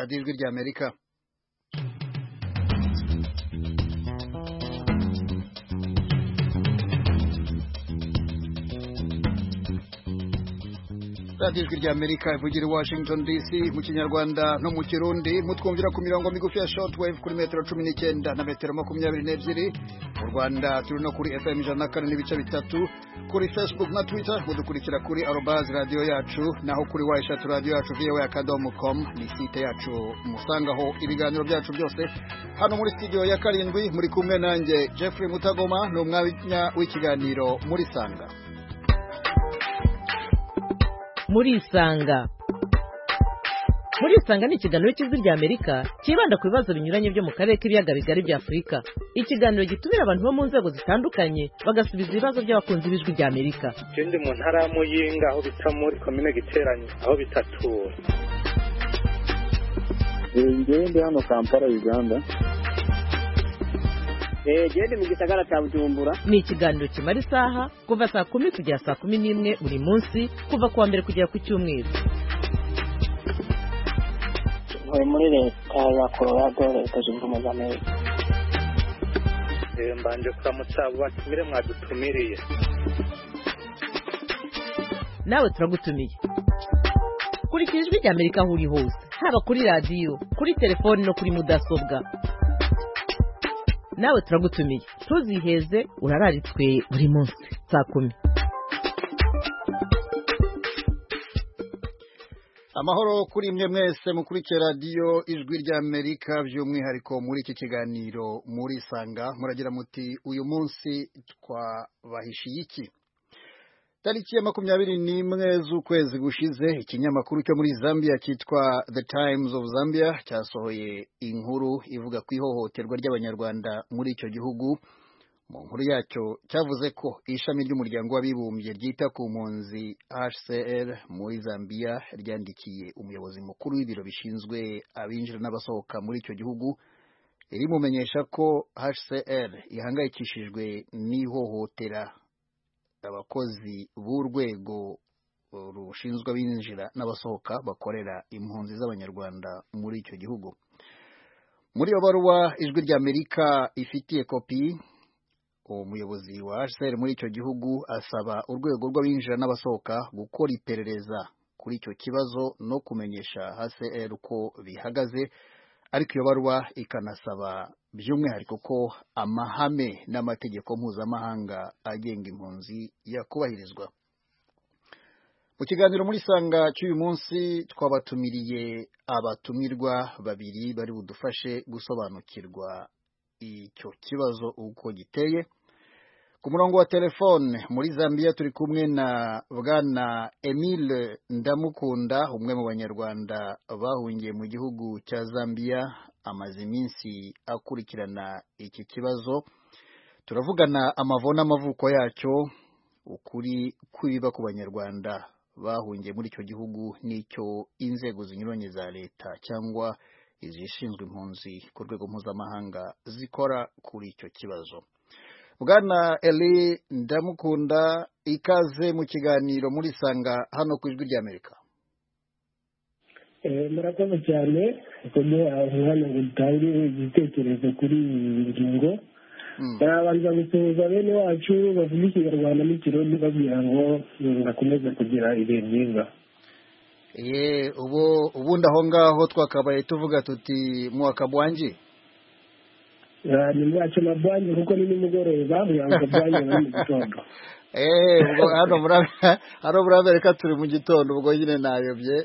radiyo ijwi ry'Amerika. radiyo ijwi ry'Amerika ivugira i Washington DC mu kinyarwanda no mu kirundi, mutwumvira ku mirongo migufi ya shortwave kuri metero 19 na metero 22. Mu Rwanda turi no kuri FM 104.3, kuri Facebook na Twitter mudukurikira kuri @radio yacu, naho kuri wayshatu radio yacu voa.com ni site yacu musangaho ibiganiro byacu byose. Hano muri studio ya karindwi muri kumwe nanjye Jeffrey Mutagoma, no mwanya w'ikiganiro muri Sanga. Muri Sanga ni ikiganiro cy'ijwi ry'Amerika kibanda ku bibazo binyuranye byo mu karere k'ibiyaga bigari bya Afurika. Ikiganiro gitumira abantu bo mu nzego zitandukanye bagasubiza ibibazo by'abakunzi b'ijwi ry'Amerika. Ndi mu ntara ya Muyinga, aho bita muri komine Giteranyi, aho bitatura. Ndi hano Kampala, Uganda. Ndi mu gisagara cya Bujumbura. Ni ikiganiro kimara isaha kuva saa 10 kugera saa 11 buri munsi, kuva kuwa mbere kugera ku cyumweru. Muri leta ya Colorado, leta zunze ubumwe za Amerika. Mbanje kuramutsa abo batumire mwadutumiriye. Nawe turagutumiye. Kurikira ijwi ry'Amerika aho uri hose, haba kuri radiyo, kuri telefoni no kuri mudasobwa. Nawe turagutumiye, tuziheze urararitswe buri munsi saa 10. Amahoro kuri mwe mwese mukurikira radiyo ijwi ry'Amerika, by'umwihariko muri iki kiganiro muri Sanga. Muragira muti uyu munsi twabahishiye iki? Tariki ya 21 z'ukwezi gushize, ikinyamakuru cyo muri Zambia cyitwa The Times of Zambia cyasohoye inkuru ivuga ku ihohoterwa ry'abanyarwanda muri icyo gihugu. Mu nkuru yacyo cyavuze ko ishami ry'umuryango w'abibumbye ryita ku mpunzi HCR muri Zambia ryandikiye umuyobozi mukuru w'ibiro bishinzwe abinjira n'abasohoka muri icyo gihugu, rimumenyesha ko HCR ihangayikishijwe n'ihohotera abakozi b'urwego rushinzwe abinjira n'abasohoka bakorera impunzi z'abanyarwanda muri icyo gihugu. Muri iyo baruwa ijwi ry'Amerika ifitiye kopi, umuyobozi wa HCR muri icyo gihugu asaba urwego rw'abinjira n'abasohoka gukora iperereza kuri icyo kibazo no kumenyesha HCR uko bihagaze, ariko iyo baruwa ikanasaba by'umwihariko ko amahame n'amategeko mpuzamahanga agenga impunzi yakubahirizwa. Mu kiganiro muri Sanga cy'uyu munsi twabatumiriye abatumirwa babiri bari budufashe gusobanukirwa icyo kibazo uko giteye. Ku murongo wa telefone muri Zambia turi kumwe na Bwana Emile Ndamukunda, umwe mu banyarwanda bahungiye mu gihugu cya Zambia, amaze iminsi akurikirana iki kibazo. Turavugana amavo n'amavuko yacyo, ukuri kwiba ku banyarwanda bahungiye muri icyo gihugu n'icyo inzego zinyuranye za leta cyangwa izishinzwe impunzi ku rwego mpuzamahanga zikora kuri icyo kibazo. Bwana Eli Ndamukunda, ikaze mu kiganiro muri Sanga hano ku ijwi ry'Amerika. Murakoze cyane kuko hano gutangira igitekerezo kuri iyi ngingo. Ndabanza gusuhuza bene wacu bavuga Ikinyarwanda n'Ikirundi babwira ngo bakomeze kugira ibihe byiza. Ubundi aho ngaho twakabaye tuvuga tuti mwaka bwanji. Ni mwacu na bwanji kuko ni nimugoroba, mwaka bwanji ni mu gitondo. Hano murabereka turi mu gitondo, ubwo nyine nayobye.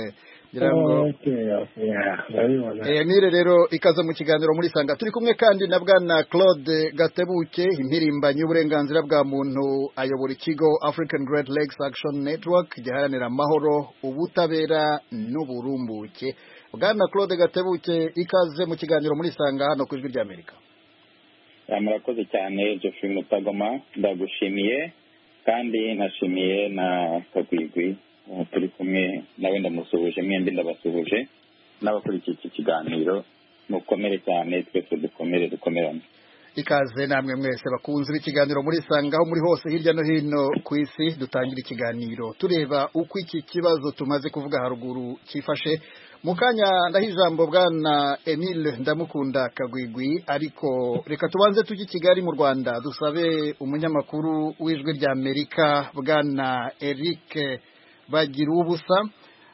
Nire rero ikaze mu kiganiro muri Sanga. Turi kumwe kandi na Bwana Claude Gatebuke, impirimbanyi y'uburenganzira bwa muntu, ayobora ikigo African Great Lakes Action Network giharanira amahoro, ubutabera n'uburumbuke. Bwana Claude Gatebuke, ikaze mu kiganiro muri Sanga hano ku ijwi ry'Amerika. Murakoze cyane Jeffrey Mutagoma, ndagushimiye kandi nashimiye na Kagwigwi turi kumwe nawe, ndamusuhuje, mwembi ndabasuhuje n'abakurikiye iki kiganiro. Mukomere cyane, twese dukomerane. Ikaze namwe mwese bakunze ikiganiro muri Sanga aho muri hose hirya no hino ku isi. Dutangira ikiganiro tureba uko iki kibazo tumaze kuvuga haruguru cyifashe mukanya ndaho ijambo bwana Emile Ndamukunda Kagwigwi, ariko reka tubanze tujye Kigali mu Rwanda dusabe umunyamakuru w'Ijwi rya Amerika bwana Eric Bagira ubusa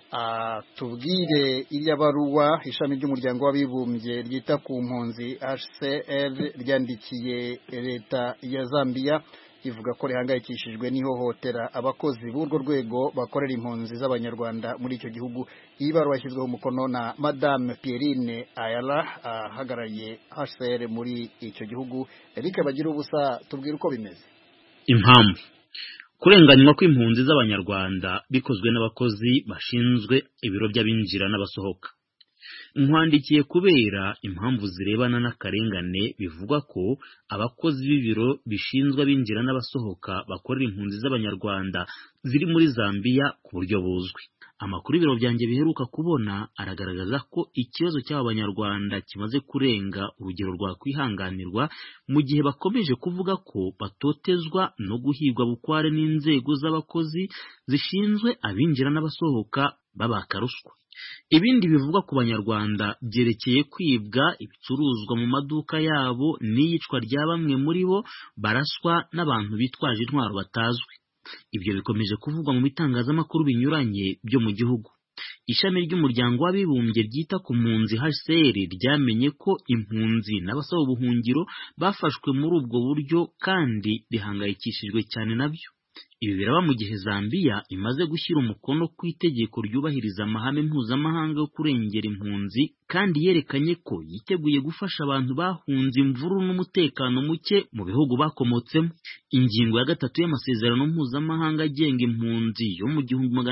tubwire iriya baruwa ishami ry'umuryango w'abibumbye ryita ku mpunzi HCR ryandikiye leta ya Zambia ivuga ko rihangayikishijwe n'ihohotera abakozi b'urwo rwego bakorera impunzi z'abanyarwanda muri icyo gihugu. Iyi baruwa yashyizweho umukono na Madame Pierine Ayala ahagarariye HCR muri icyo gihugu. Eric Bagira ubusa tubwire uko bimeze. Impamvu kurenganywa kw'impunzi z'abanyarwanda bikozwe n'abakozi bashinzwe ibiro by'abinjira n'abasohoka. Nkwandikiye kubera impamvu zirebana n'akarengane bivugwa ko abakozi b'ibiro bishinzwe abinjira n'abasohoka bakorera impunzi z'abanyarwanda ziri muri Zambia ku buryo buzwi. Amakuru ibiro byanjye biheruka kubona aragaragaza ko ikibazo cy'aba banyarwanda kimaze kurenga urugero rwa kwihanganirwa mu gihe bakomeje kuvuga ko batotezwa no guhigwa bukware n'inzego z'abakozi zishinzwe abinjira n'abasohoka babaka ruswa. Ibindi bivugwa ku banyarwanda byerekeye kwibwa ibicuruzwa mu maduka yabo n'iyicwa rya bamwe muri bo baraswa n'abantu bitwaje intwaro batazwi. Ibyo bikomeje kuvugwa mu bitangazamakuru binyuranye byo mu gihugu. Ishami ry'umuryango w'abibumbye ryita ku mpunzi HCR ryamenye ko impunzi n'abasaba ubuhungiro bafashwe muri ubwo buryo kandi rihangayikishijwe cyane nabyo. Ibi biraba mu gihe Zambia imaze gushyira umukono ku itegeko ryubahiriza amahame mpuzamahanga yo kurengera impunzi kandi yerekanye ko yiteguye gufasha abantu bahunze imvururu n'umutekano muke mu bihugu bakomotsemo. Ingingo ya 3 y'amasezerano mpuzamahanga agenga impunzi yo mu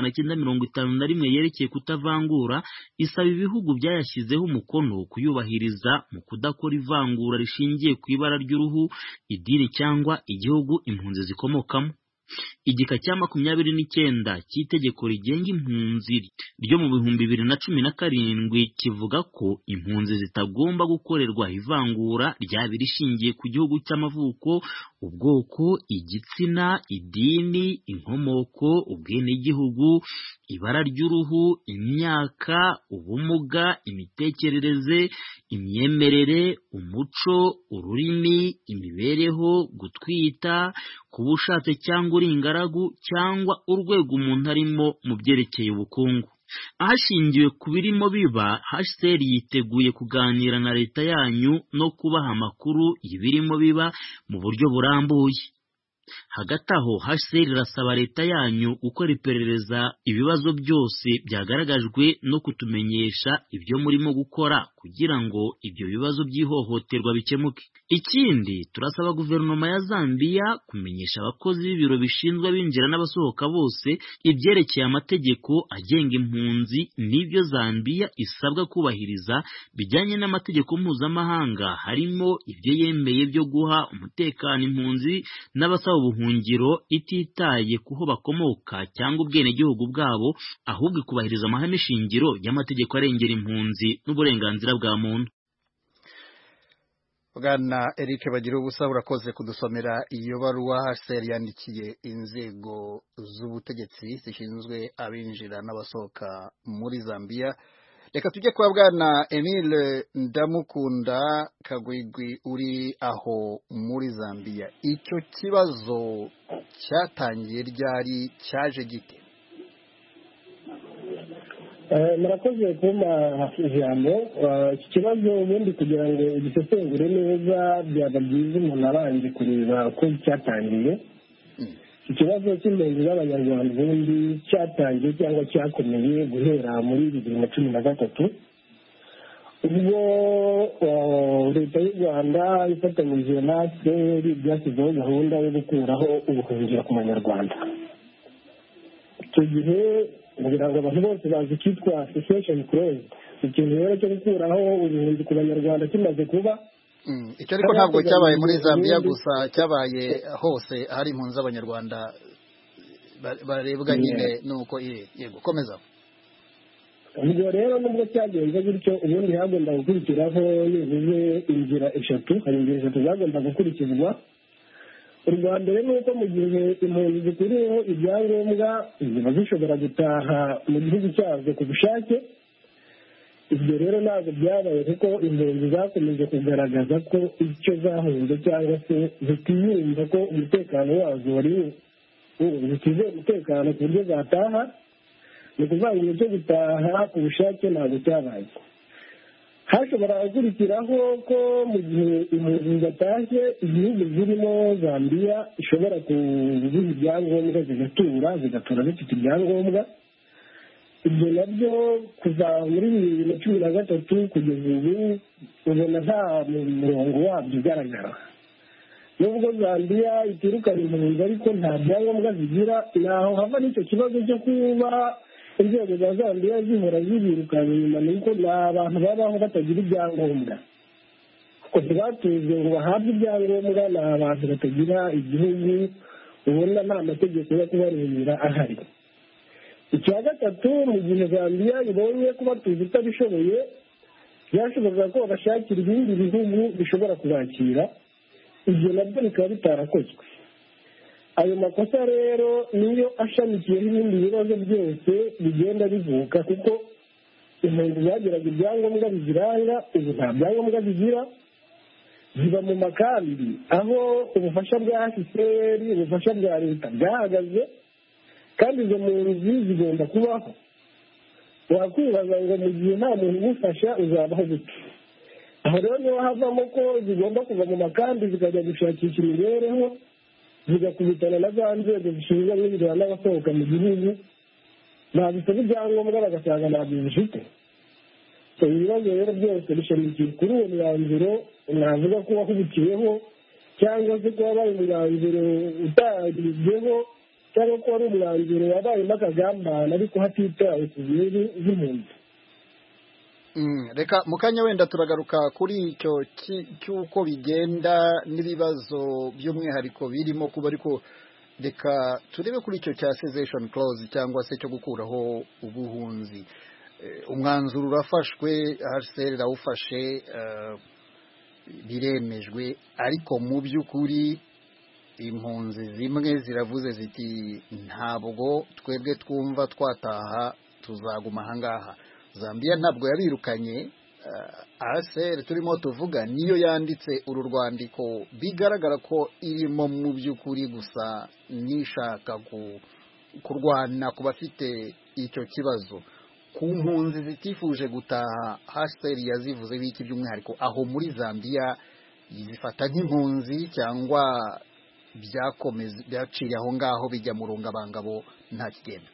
1951 yerekeye kutavangura isaba ibihugu byayashyizeho umukono kuyubahiriza mu kudakora ivangura rishingiye ku ibara ry'uruhu, idini cyangwa igihugu impunzi zikomokamo. Igika cya 29 cy'itegeko rigenga impunzi ryo mu 2017 kivuga ko impunzi zitagomba gukorerwa ivangura ryaba rishingiye ku gihugu cy'amavuko, ubwoko, igitsina, idini, inkomoko, ubwenegihugu, ibara ry'uruhu, imyaka, ubumuga, imitekerereze, imyemerere, umuco, ururimi, imibereho, gutwita, kuba ushatse cyangwa uri ingaragu cyangwa urwego umuntu arimo mu byerekeye ubukungu. Ahashingiwe ku birimo biba, HCR yiteguye kuganira na leta yanyu no kubaha amakuru y'ibirimo biba mu buryo burambuye. Hagati aho HCR irasaba leta yanyu gukora iperereza ibibazo byose byagaragajwe no kutumenyesha ibyo murimo gukora kugira ngo ibyo bibazo by'ihohoterwa bikemuke. Ikindi turasaba guverinoma ya Zambia kumenyesha abakozi b'ibiro bishinzwe abinjira n'abasohoka bose ibyerekeye amategeko agenga impunzi n'ibyo Zambia isabwa kubahiriza bijyanye n'amategeko mpuzamahanga, harimo ibyo yemeye byo guha umutekano impunzi n'abasaba ubuhungiro ititaye kuho bakomoka cyangwa ubwenegihugu bwabo, ahubwo kubahiriza amahame shingiro y'amategeko arengera impunzi n'uburenganzira bwa muntu. Bwana Eric Bagira ubusa urakoze kudusomera iyo baruwa HCR yandikiye inzego z'ubutegetsi zishinzwe abinjira n'abasohoka muri Zambia. Reka tujye kwa bwana Emile Ndamukunda Kagwigwi uri aho muri Zambia. Icyo kibazo cyatangiye ryari, cyaje gite? murakoze kumpa ijambo. Iki kibazo ubundi kugira ngo igisesengure neza byaba byiza umuntu abanje kureba uko cyatangiye. Ikibazo cy'impunzi z'abanyarwanda ubundi cyatangiye cyangwa cyakomeye guhera muri 2013 ubwo leta y'u Rwanda ifatanyije na HCR byashyizeho gahunda yo gukuraho ubuhungiro ku banyarwanda. Icyo gihe kugira ngo abantu bose bazi cyitwa association clause, ikintu rero cyo gukuraho ubuhunzi ku banyarwanda kimaze kuba icyo ariko ntabwo cyabaye muri Zambia gusa, cyabaye hose hari impunzi z'abanyarwanda barebwa nyine nuko yego komeza. ubwo rero nubwo cyagenze gutyo ubundi hagomba gukurikiraho yewe inzira eshatu, hari inzira eshatu zagomba gukurikizwa. urwa mbere ni uko mu gihe impunzi zikuriyeho ibyangombwa ziba zishobora gutaha mu gihugu cyazo ku bushake, ibyo rero ntabwo byabaye kuko impunzi zakomeje kugaragaza ko icyo zahunze cyangwa se zitiyumva ko umutekano wazo wari zitizeye umutekano ku buryo zataha. ni ukuvuga ngo icyo gutaha ku bushake ntabwo cyabaye. hashobora gukurikiraho ko mu gihe impunzi zatashye igihugu zirimo Zambia ishobora kuziha ibyangombwa zigatura zifite ibyangombwa. ibyo nabyo kuva muri 2013 kugeza ubu ubona nta murongo wabyo ugaragara. nubwo Zambia itirukana impunzi ariko nta byangombwa zigira. naho hava n'icyo kibazo cyo kuba inzego za Zambia zihora zibirukana inyuma, ni uko ni abantu babaho batagira ibyangombwa. kuko ntibatuze ngo bahabwe ibyangombwa, ni abantu batagira igihugu, ubona nta mategeko yo kubarengera ahari. icya gatatu, mu gihe Zambia ibonye kuba tuzi itabishoboye, byashoboraga ko babashakira ibindi bihugu bishobora kubakira. ibyo nabyo bikaba bitarakozwe. ayo makosa rero niyo ashamikiyeho ibindi bibazo byose bigenda bivuka, kuko impunzi zagiraga ibyangombwa biziranga, ubu nta byangombwa zigira. ziba mu makambi aho ubufasha bwa HCR, ubufasha bwa leta bwahagaze, kandi izo mpunzi zigomba kubaho. wakwibaza ngo mu gihe nta muntu ugufasha uzabaho gute? aho rero niho havamo ko zigomba kuva mu makambi zikajya gushakisha imibereho, zigakubitana na za nzego zishinzwe n'ibireba n'abasohoka mu gihugu, babisaba ibyangombwa bagasanga ntabyo bifite. ibibazo rero byose bishamikiye kuri uwo mwanzuro navuga ko wahubukiweho, cyangwa se ko wabaye umwanzuro utagezweho, cyangwa ko wari umwanzuro wabayemo akagambane ariko hatitawe ku bibazo by'impunzi. reka mu kanya wenda turagaruka kuri icyo cy'uko bigenda n'ibibazo by'umwihariko birimo kuba, ariko reka turebe kuri icyo cya cessation clause cyangwa se cyo gukuraho ubuhunzi. umwanzuro urafashwe, HCR irawufashe, biremejwe, ariko mu by'ukuri impunzi zimwe ziravuze ziti ntabwo twebwe twumva twataha, tuzaguma ahangaha. Zambia ntabwo yabirukanye. HCR turimo tuvuga niyo yanditse uru rwandiko, bigaragara ko irimo mu by'ukuri gusa nishaka kurwana ku bafite icyo kibazo. ku mpunzi zitifuje gutaha, HCR yazivuze biki by'umwihariko aho muri Zambia? zifata nk'impunzi cyangwa byaciye aho ngaho bijya mu rungabangabo nta kigenda?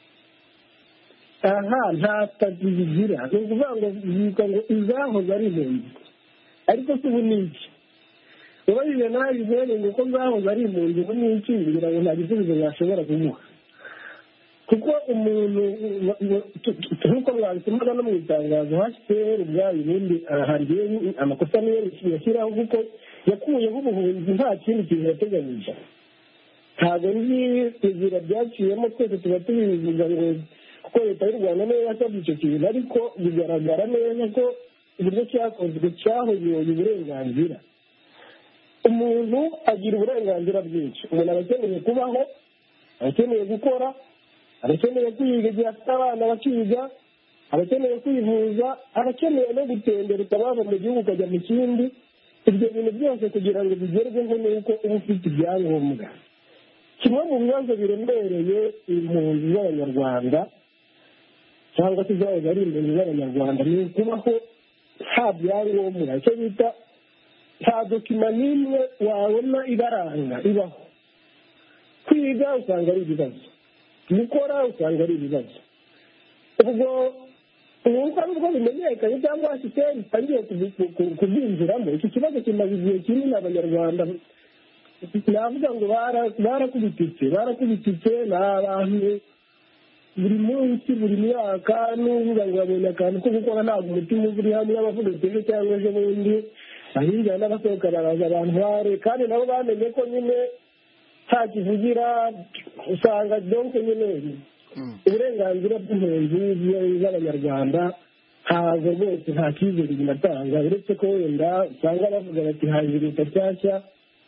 nta stati zigira. ni ukuvuga ngo zitwa ngo izahoze ari impunzi, ariko si ubu ni iki? ubajije nawe izere ngo ko zahoze ari impunzi ubu ni iki, kugira ngo nta gisubizo yashobora kumuha. kuko umuntu nk'uko mwabisomaga no mu itangazo, HCR ubwayo ubundi hari amakosa niyo yashyiraho, kuko yakuyeho ubuhunzi nta kindi kintu yateganyije. ntabwo nzi inzira byaciyemo, twese tuba tubivuga ngo kuko leta y'u Rwanda niyo yasabye icyo kintu, ariko bigaragara neza ko uburyo cyakozwe cyahonyoye uburenganzira. umuntu agira uburenganzira bwinshi. umuntu aba akeneye kubaho, aba akeneye gukora, abakeneye kwiga igihe afite abana bakiga, abakeneye kwivuza, abakeneye no gutembera ukabava mu gihugu ukajya mu kindi. ibyo bintu byose kugira ngo bigerweho ni uko uba ufite ibyangombwa. kimwe mu bibazo biremereye impunzi z'abanyarwanda cyangwa se zahoze ari impunzi z'abanyarwanda ni ukubaho nta byangombwa, icyo bita nta dokima n'imwe wabona ibaranga ibaho. kwiga usanga ari ibibazo, gukora usanga ari ibibazo. ubwo nk'uko nubwo bimenyekanye cyangwa HCR itangiye kubyinjiramo, iki kibazo kimaze igihe kinini. abanyarwanda navuga ngo barakubititse. ni abantu buri munsi buri myaka n'uvuga ngo babonye akantu ko gukora, ntabwo umutima uba uri hamwe. abavuga ejo cyangwa ejo bundi ahinjira n'abasohoka baraza abantu bare, kandi nabo bamenye ko nyine nta kivugira. usanga donke nyine uburenganzira bw'impunzi z'abanyarwanda ntabwo rwose nta cyizere binatanga, uretse ko wenda usanga bavuga bati haje leta nshyashya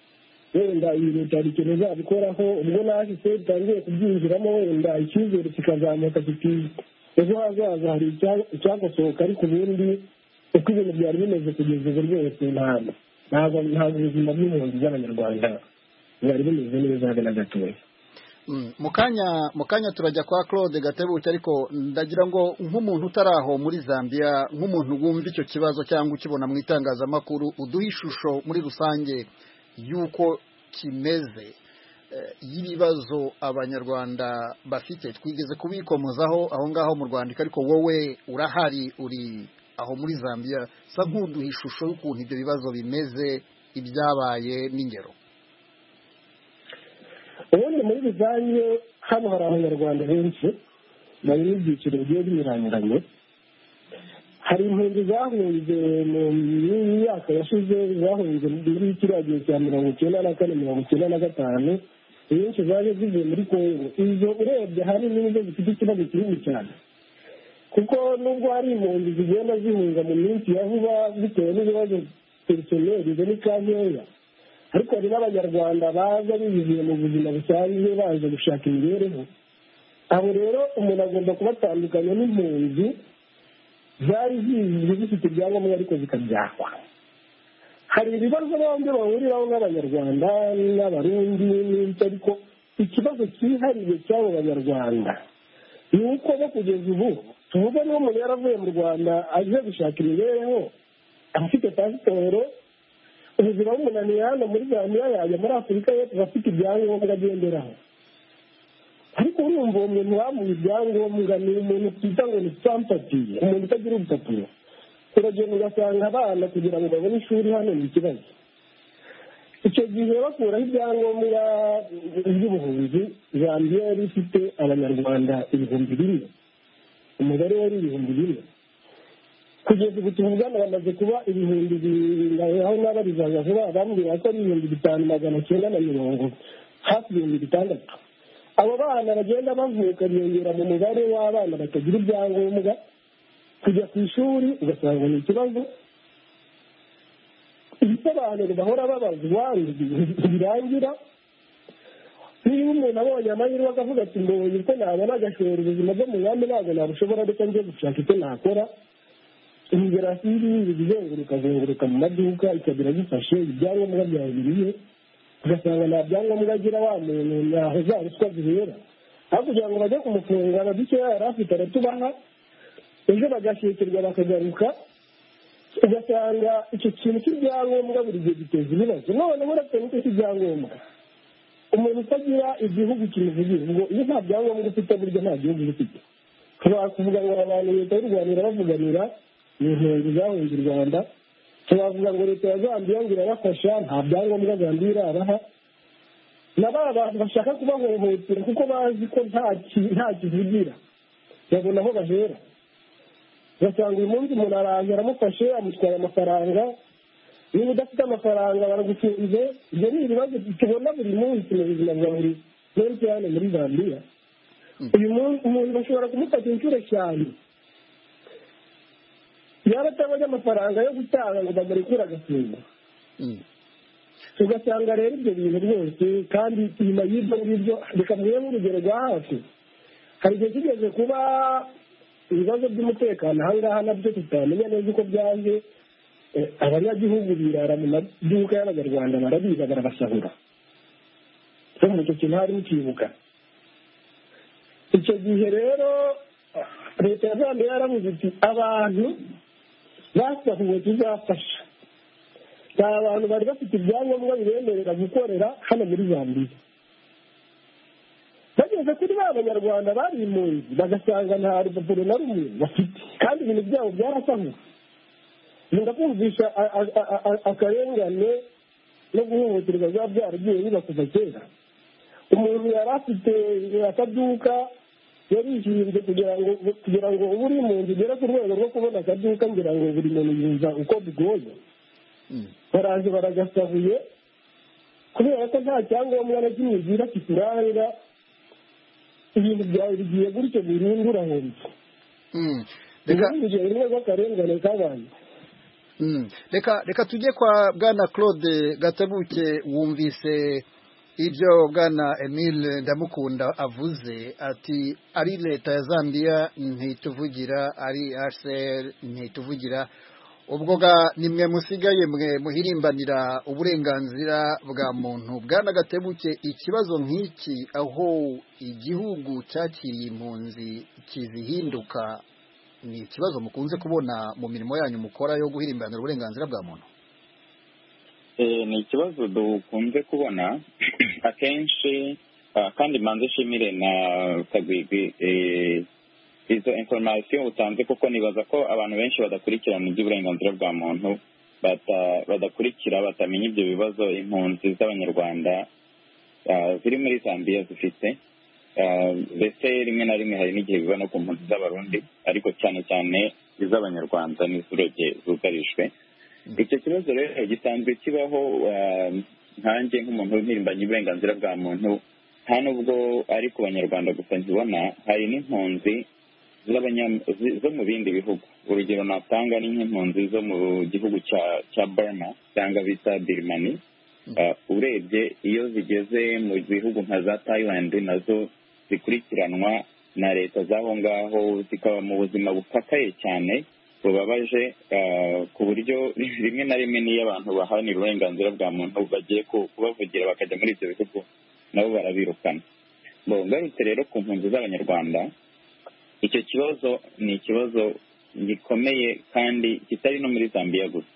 wenda iyi leta hari ikintu izabikoraho, ubwo nahise bitangiye kubyinjiramo wenda icyizere kikazamuka kiti ejo hazaza hari icyagosohoka, ariko ubundi uko ibintu byari bimeze kugeza ubu rwose ntabwo ubuzima bw'impunzi z'abanyarwanda bwari bumeze neza habe na gatoya. mu kanya turajya kwa Claude Gatebuke, ariko ndagira ngo nk'umuntu utaraho muri Zambia, nk'umuntu wumva icyo kibazo cyangwa ukibona mu itangazamakuru, uduha ishusho muri rusange y'uko kimeze, y'ibibazo abanyarwanda bafite. Twigeze kubikomozaho aho ngaho mu Rwanda, ariko wowe urahari, uri aho muri Zambia, sa nk'uduha ishusho y'ukuntu ibyo bibazo bimeze, ibyabaye n'ingero. ubundi muri rusange hano hari abanyarwanda benshi bari mu byiciro bigiye binyuranyuranye. hari impunzi zahunze mu myaka yashize, zahunze muri kiriya gihe cya 1994-1995, inyinshi zaje zivuye muri Kongo. izo urebye ahanini nizo zifite ikibazo kinini cyane, kuko nubwo hari impunzi zigenda zihunga mu minsi ya vuba bitewe n'ibibazo perisoneri zo ni kankeya, ariko hari n'abanyarwanda baza biyiziye mu buzima busanzwe baje gushaka imibereho. abo rero umuntu agomba kubatandukanya n'impunzi zari zizwi zifite ibyangombwa ariko zikabyakwa. hari ibibazo bombi bahuriraho nk'abanyarwanda n'abarundi n'ibyo, ariko ikibazo cyihariye cy'abo banyarwanda ni uko bo kugeza ubu tuvuga niba umuntu yaravuye mu Rwanda aje gushaka imibereho, afite pasiporo, ubuzima bumunaniye hano muri Zambia yajya muri Afurika y'Epfo afite ibyangombwa agenderaho. ariko urumva uwo muntu wamuha ibyangombwa ni umuntu twita ngo ni sampatiye, umuntu utagira urupapuro. uragenda ugasanga abana kugira ngo babone ishuri hano ni ikibazo. icyo gihe bakuraho ibyangombwa by'ubuhunzi, Zambia yari ifite abanyarwanda 1,000, umubare wari 1,000. kugeza ubu tuvugana bamaze kuba 2,000, aho n'abarizaga vuba bambwira ko ari 5,990, hafi 6,000. abo bana bagenda bavuka biyongera mu mubare w'abana batagira ibyangombwa. kujya ku ishuri ugasanga ni ikibazo. ibisobanuro bahora babazwa birangira. niba umuntu abonye amahirwe akavuga ati mbonye ko nabona agashora ubuzima bwo mu nkambi ntabwo nabushobora, reka njye gushaka icyo nakora. imigerasiyo izenguruka mu maduka ikagira gifashe ibyangombwa byawe biriye, ugasanga nta byangombwa agira, wa muntu ntaho za ruswa zibera. aho kugira ngo bajye kumufungana dukeya yari afite aratubaha, ejo bagashyikirwa bakagaruka, ugasanga icyo kintu cy'ibyangombwa buri gihe giteza ibibazo. none uretse n'icyo cy'ibyangombwa, umuntu utagira igihugu kimuvugira ngo iyo nta byangombwa ufite burya nta gihugu ufite. tubakuvuga ngo abantu leta y'u Rwanda irabavuganira, ni impunzi zahunze u Rwanda. tubavuga ngo leta ya Zambia ngo irabafasha, nta byangombwa Zambia irabaha. na ba bantu bashaka kubahohotera kuko bazi ko nta kivugira, babona aho bahera. ugasanga uyu munsi umuntu araje aramufashe, amutwaye amafaranga. niba udafite amafaranga baragufunze. ibyo ni ibibazo tubona buri munsi mu buzima bwa buri munsi hano muri Zambia. uyu munsi umuntu bashobora kumufata inshuro 5, yaba atabonye amafaranga yo gutanga ngo bamurekure agafunga. ugasanga rero ibyo bintu rwose, kandi inyuma y'ibyo ngibyo reka muhe nk'urugero rwa hafi. hari igihe kigeze kuba ibibazo by'umutekano aha ngaha nabyo tutamenya neza uko byaje. abanyagihugu birara mu maduka y'abanyarwanda, barabiba barabasahura. muri icyo kintu harimo ikibuka. icyo gihe rero leta ya Zambia yaravuze iti abantu basahuwe tuzafasha. nta bantu bari bafite ibyangombwa bibemerera gukorera hano muri Zambia. bageze kuri ba banyarwanda bari impunzi bagasanga nta rupapuro na rumwe bafite, kandi ibintu byabo byarasahuwe. ndakumvisha akarengane no guhohoterwa biba byaragiye biba kuva kera. umuntu yari afite akaduka, yarishyuye kugira ngo ubu uri mu nzu ugere ku rwego rwo kubona akaduka, ngira ngo buri muntu yumva uko bigoye. baraje baragasahuye kubera ko nta cyangombwa na kimwe ugira kikuranga. ibintu byawe bigiye gutyo burundu urahombye. reka urugero rumwe rw'akarengane kabaye. reka tujye kwa bwana Claude Gatebuke. Wumvise ibyo bwana Emile Ndamukunda avuze, ati ari leta ya Zambia ntituvugira, ari HCR ntituvugira, ubwo nimwe musigaye mwe muhirimbanira uburenganzira bwa muntu. Bwana Gatebuke, ikibazo nk'iki aho igihugu cyakiriye impunzi kizihinduka ni ikibazo mukunze kubona mu mirimo yanyu mukora yo guhirimbanira uburenganzira bwa muntu? Ni ikibazo dukunze kubona akenshi, kandi manze shimire na Kagwigwi izo information utanze, kuko nibaza ko abantu benshi badakurikirana iby'uburenganzira bwa muntu badakurikira batamenya ibyo bibazo impunzi z'abanyarwanda ziri muri Zambia zifite. Ndetse rimwe na rimwe hari n'igihe biba no ku mpunzi z'abarundi, ariko cyane cyane iz'abanyarwanda n'iz'uruge zugarijwe. Icyo kibazo rero gisanzwe kibaho. Nkanjye nk'umuntu w'impirimbanyi uburenganzira bwa muntu, nta nubwo ari ku banyarwanda gusa nkibona, hari n'impunzi zo mu bindi bihugu. Urugero natanga ni nk'impunzi zo mu gihugu cya Burma cyangwa bita Birmani. Urebye iyo zigeze mu bihugu nka za Thailand, nazo zikurikiranwa na leta z'aho ngaho, zikaba mu buzima bukakaye cyane bubabaje, ku buryo rimwe na rimwe n'iyo abantu baharanira uburenganzira bwa muntu bagiye kubavugira bakajya muri ibyo bihugu, nabo barabirukana. Ngarutse rero ku mpunzi z'abanyarwanda, icyo kibazo ni ikibazo gikomeye kandi kitari no muri Zambia gusa.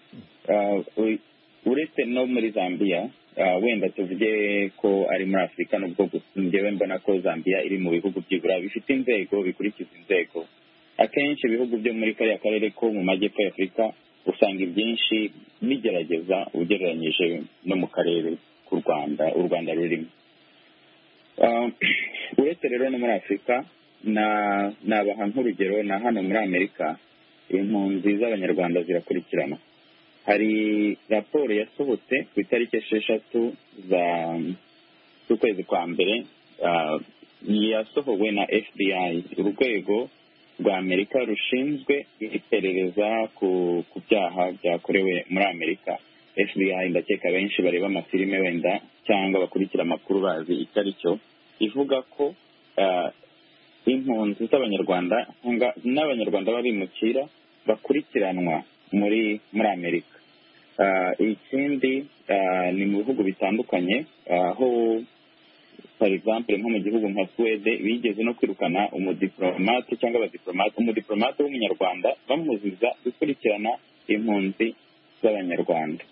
Uretse no muri Zambia, wenda tuvuge ko ari muri Afurika, nubwo njyewe mbona ko Zambia iri mu bihugu by'ibura bifite inzego, bikurikiza inzego. Akenshi ibihugu byo muri kariya karere ko mu majyepfo y'Afurika usanga ibyinshi bigerageza ugereranyije no mu karere k'u Rwanda, u Rwanda rurimo. Uretse rero no muri Afurika, nabaha nk'urugero na hano muri Amerika, impunzi z'abanyarwanda zirakurikirana. Hari raporo yasohotse ku itariki 6 z'ukwezi kwa mbere, yasohowe na FBI, urwego rwa Amerika rushinzwe iperereza ku byaha byakorewe muri Amerika. FBI ndakeka benshi bareba amafilime wenda cyangwa bakurikira amakuru bazi icyo ari cyo, ivuga ko impunzi z'abanyarwanda n'abanyarwanda babimukira bakurikiranwa muri Amerika. Ikindi ni mu bihugu bitandukanye, aho for example nko mu gihugu nka Swede bigeze no kwirukana umudiplomate cyangwa umudiplomate w'umunyarwanda bamuziza gukurikirana impunzi z'abanyarwanda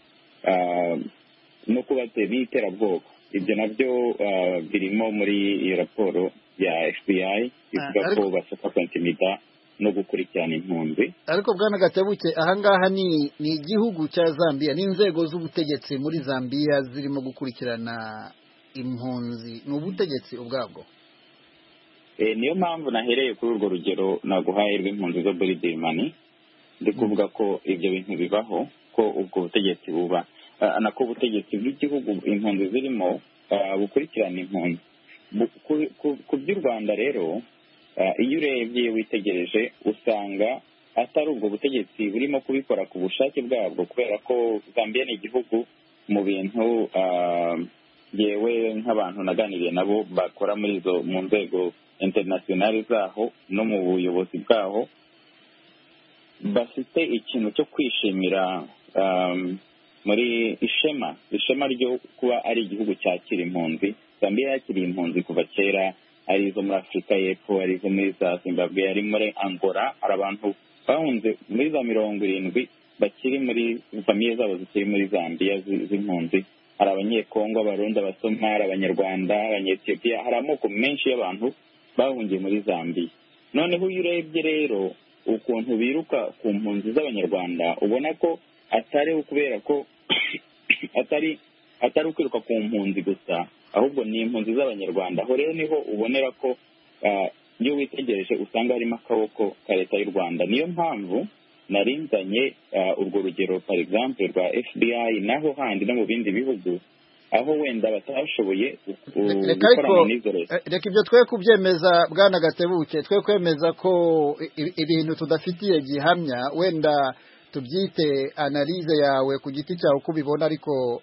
no kubatera iterabwoba. Ibyo nabyo birimo muri iyo raporo ya FBI ivuga ko bashaka kwantimida no gukurikirana impunzi. Ariko bwana Gatebuke, ahangaha ni igihugu cya Zambia, n'inzego z'ubutegetsi muri Zambia zirimo gukurikirana impunzi, ni ubutegetsi ubwabwo. Niyo mpamvu nahereye kuri urwo rugero naguhaye rw'impunzi zo muri Birmani, ndi kuvuga ko ibyo bintu bibaho, ko ubwo butegetsi buba nako ubutegetsi bw'igihugu impunzi zirimo bukurikirana impunzi. Ku by'u Rwanda rero, iyo urebye witegereje usanga atari ubwo butegetsi burimo kubikora ku bushake bwabwo, kubera ko Zambia ni igihugu mu bintu yewe nk'abantu naganiriye nabo bakora muri mu nzego internationali zaho no mu buyobozi bwaho, bafite ikintu cyo kwishimira muri ishema ryo kuba ari igihugu cyakira impunzi. Zambia yakiriye impunzi kuva kera, ari izo muri Afurika y'Epfo, ari izo muri za Zimbabwe, ari muri Angola. Hari abantu bahunze muri za 70 bakiri muri famiye zabo zikiri muri Zambia z'impunzi. Hari abanyekongo, abarundi, abasomali, abanyarwanda, abanyetiyopiya, hari amoko menshi y'abantu bahungiye muri Zambia. Noneho iyo urebye rero ukuntu biruka ku mpunzi z'abanyarwanda, ubona ko atari ukubera ko atari ukwiruka ku mpunzi gusa, ahubwo ni impunzi z'abanyarwanda. Aho rero niho ubonera ko iyo witegereje usanga harimo akaboko ka leta y'u Rwanda. Niyo mpamvu narinzanye urwo rugero for example rwa FBI naho handi no mu bindi bihugu aho wenda batashoboye gukorana n'izo leta. Reka ibyo twe kubyemeza bwana Gatebuke, twe kwemeza ko ibintu tudafitiye gihamya, wenda tubyite analize yawe ku giti cyawe uko ubibona, ariko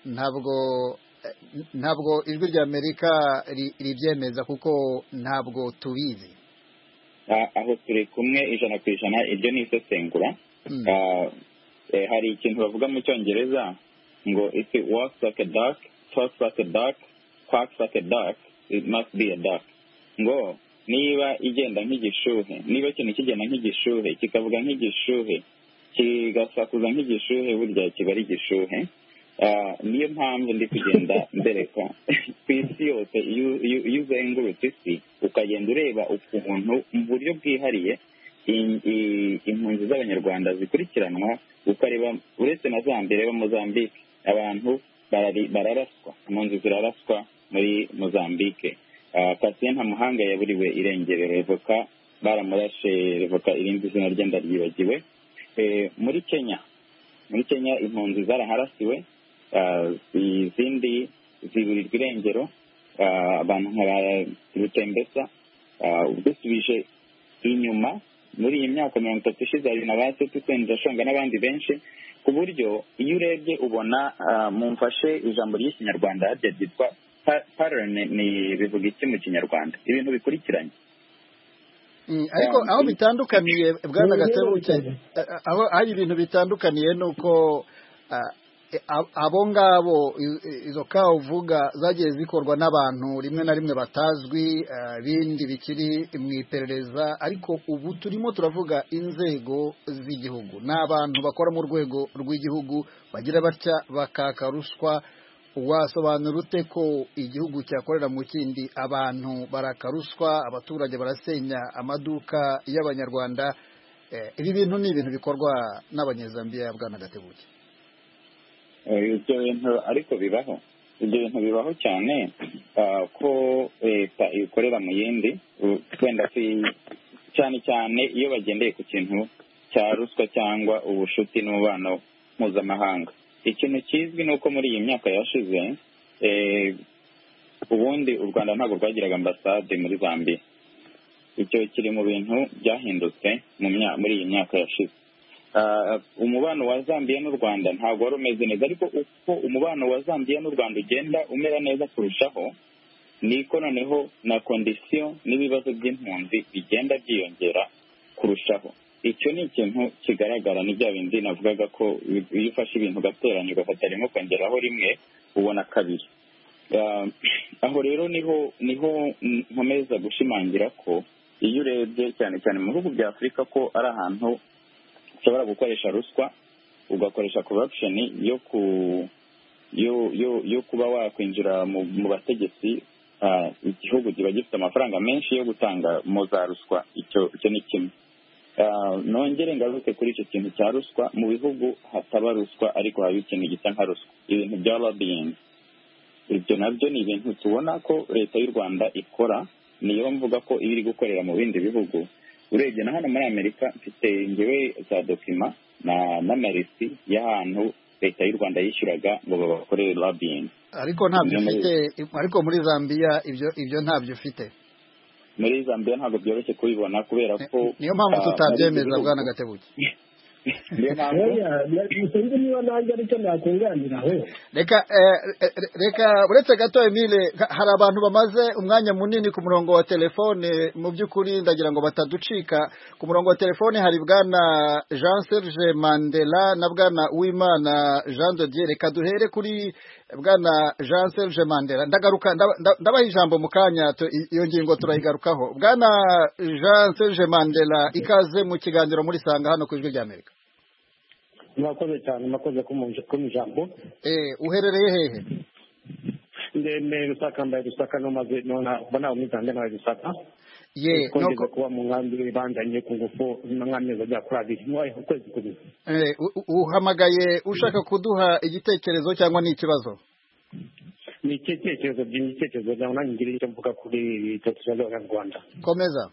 ntabwo ijwi rya Amerika ribyemeza kuko ntabwo tubizi. Aho turi kumwe 100%, ibyo ni isesengura. Hari ikintu bavuga mu cyongereza ngo if it walks like a duck, talks like a duck, quacks like a duck, it must be a duck. Ngo niba igenda nk'igishuhe, niba ikintu kigenda nk'igishuhe kikavuga nk'igishuhe kigasakuza nk'igishuhe, burya kiba ari igishuhe. Niyo mpamvu ndi kugenda mbereka ku isi yose, iyo uzengurutse isi ukagenda ureba ukuntu mu buryo bwihariye impunzi z'abanyarwanda zikurikiranwa, ukareba uretse na Zambia, reba Mozambique, abantu bararaswa, impunzi ziraraswa muri Mozambique. Patient Ntamuhanga yaburiwe irengero, Revoka baramurashe, Revoka irindi zina rye ndaryibagiwe. Muri Kenya impunzi zaraharasiwe, izindi ziburirwa irengero, abantu nka Rutembesa. Dusubije inyuma muri iyi myaka 30 ishize, hari na Baseti Sendashonga n'abandi benshi, ku buryo iyo urebye ubona mumfashe ijambo ry'ikinyarwanda ryitwa pattern, ni bivuga iki mu kinyarwanda? Ibintu bikurikiranye. Ariko aho bitandukaniye Bwana Gatebuke, aho hari ibintu bitandukaniye nuko abo ngabo izo ka uvuga zagiye zikorwa n'abantu rimwe na rimwe batazwi, bindi bikiri mu iperereza, ariko ubu turimo turavuga inzego z'igihugu n'abantu bakora mu rwego rw'igihugu bagira batya bakaka ruswa. Wasobanura ute ko igihugu cyakorera mu kindi abantu barakaruswa, abaturage barasenya amaduka y'abanyarwanda? Ibi bintu ni ibintu bikorwa n'abanyezambiya, Bwana Gatebuke. Ibyo bintu ariko bibaho, ibyo bintu bibaho cyane, ko leta ikorera mu yindi, wenda cyane cyane iyo bagendeye ku kintu cya ruswa cyangwa ubushuti n'umubano mpuzamahanga. Ikintu kizwi ni uko muri iyi myaka yashize, ubundi u Rwanda ntabwo rwagiraga ambasade muri Zambia. Icyo kiri mu bintu byahindutse muri iyi myaka yashize. Umubano wa Zambia n'u Rwanda ntabwo wari umeze neza, ariko uko umubano wa Zambia n'u Rwanda ugenda umera neza kurushaho, niko noneho na kondisiyo n'ibibazo by'impunzi bigenda byiyongera kurushaho. Icyo ni ikintu kigaragara, ni bya bindi navugaga ko iyo ufashe ibintu ugateranya ugafata rimwe ukongeraho rimwe ubona kabiri. Aho rero niho nkomeza gushimangira ko iyo urebye cyane cyane mu bihugu bya Afurika ko ari ahantu ushobora gukoresha ruswa, ugakoresha corruption yo kuba wakwinjira mu bategetsi, igihugu kiba gifite amafaranga menshi yo gutanga mu za ruswa. Icyo ni kimwe. Nongere ngaruke kuri icyo kintu cya ruswa. Mu bihugu hataba ruswa ariko haba ikintu gisa nka ruswa, ibintu bya lobbying. Ibyo nabyo ni ibintu tubona ko leta y'u Rwanda ikora, niyo mvuga ko iri gukorera mu bindi bihugu. Urebye na hano muri Amerika mfite ngewe za dokima n'amaresi y'ahantu leta y'u Rwanda yishyuraga ngo babakorere lobbying. Ariko ntabyo ufite, ariko muri Zambia ibyo ntabyo ufite. Muri Zambia ntabwo byoroshye kubibona kubera ko niyo mpamvu tutabyemeza, Bwana Gatebuke. niba nanjye aricyo nakunganiraho. Reka uretse gato Emile, hari abantu bamaze umwanya munini ku murongo wa telefone, mu by'ukuri ndagira ngo bataducika. Ku murongo wa telefone hari Bwana Jean Serge Mandela na Bwana Uwimana Jean de Dieu. Reka duhere kuri Bwana Jean Serge Mandela. Ndagaruka ndabaha ijambo mu kanya, iyo ngingo turayigarukaho. Bwana Jean Serge Mandela, ikaze mu kiganiro muri Sanga hano ku Ijwi rya Amerika. Mwakoze cyane, mwakoze ku ijambo. Uherereye hehe? Ndeme Lusaka, mbaye Lusaka nomaze bona umuganda na Lusaka. Noko kuba mu ngambi bandanye ku ngufu n'amezi ajya kuri abiri mwaye ukwezi kumwe. Uhamagaye ushaka kuduha igitekerezo cyangwa ni ikibazo? Ni igitekerezo nanjye ngira icyo mvuga kuri Tottenham y'Abanyarwanda. Komeza.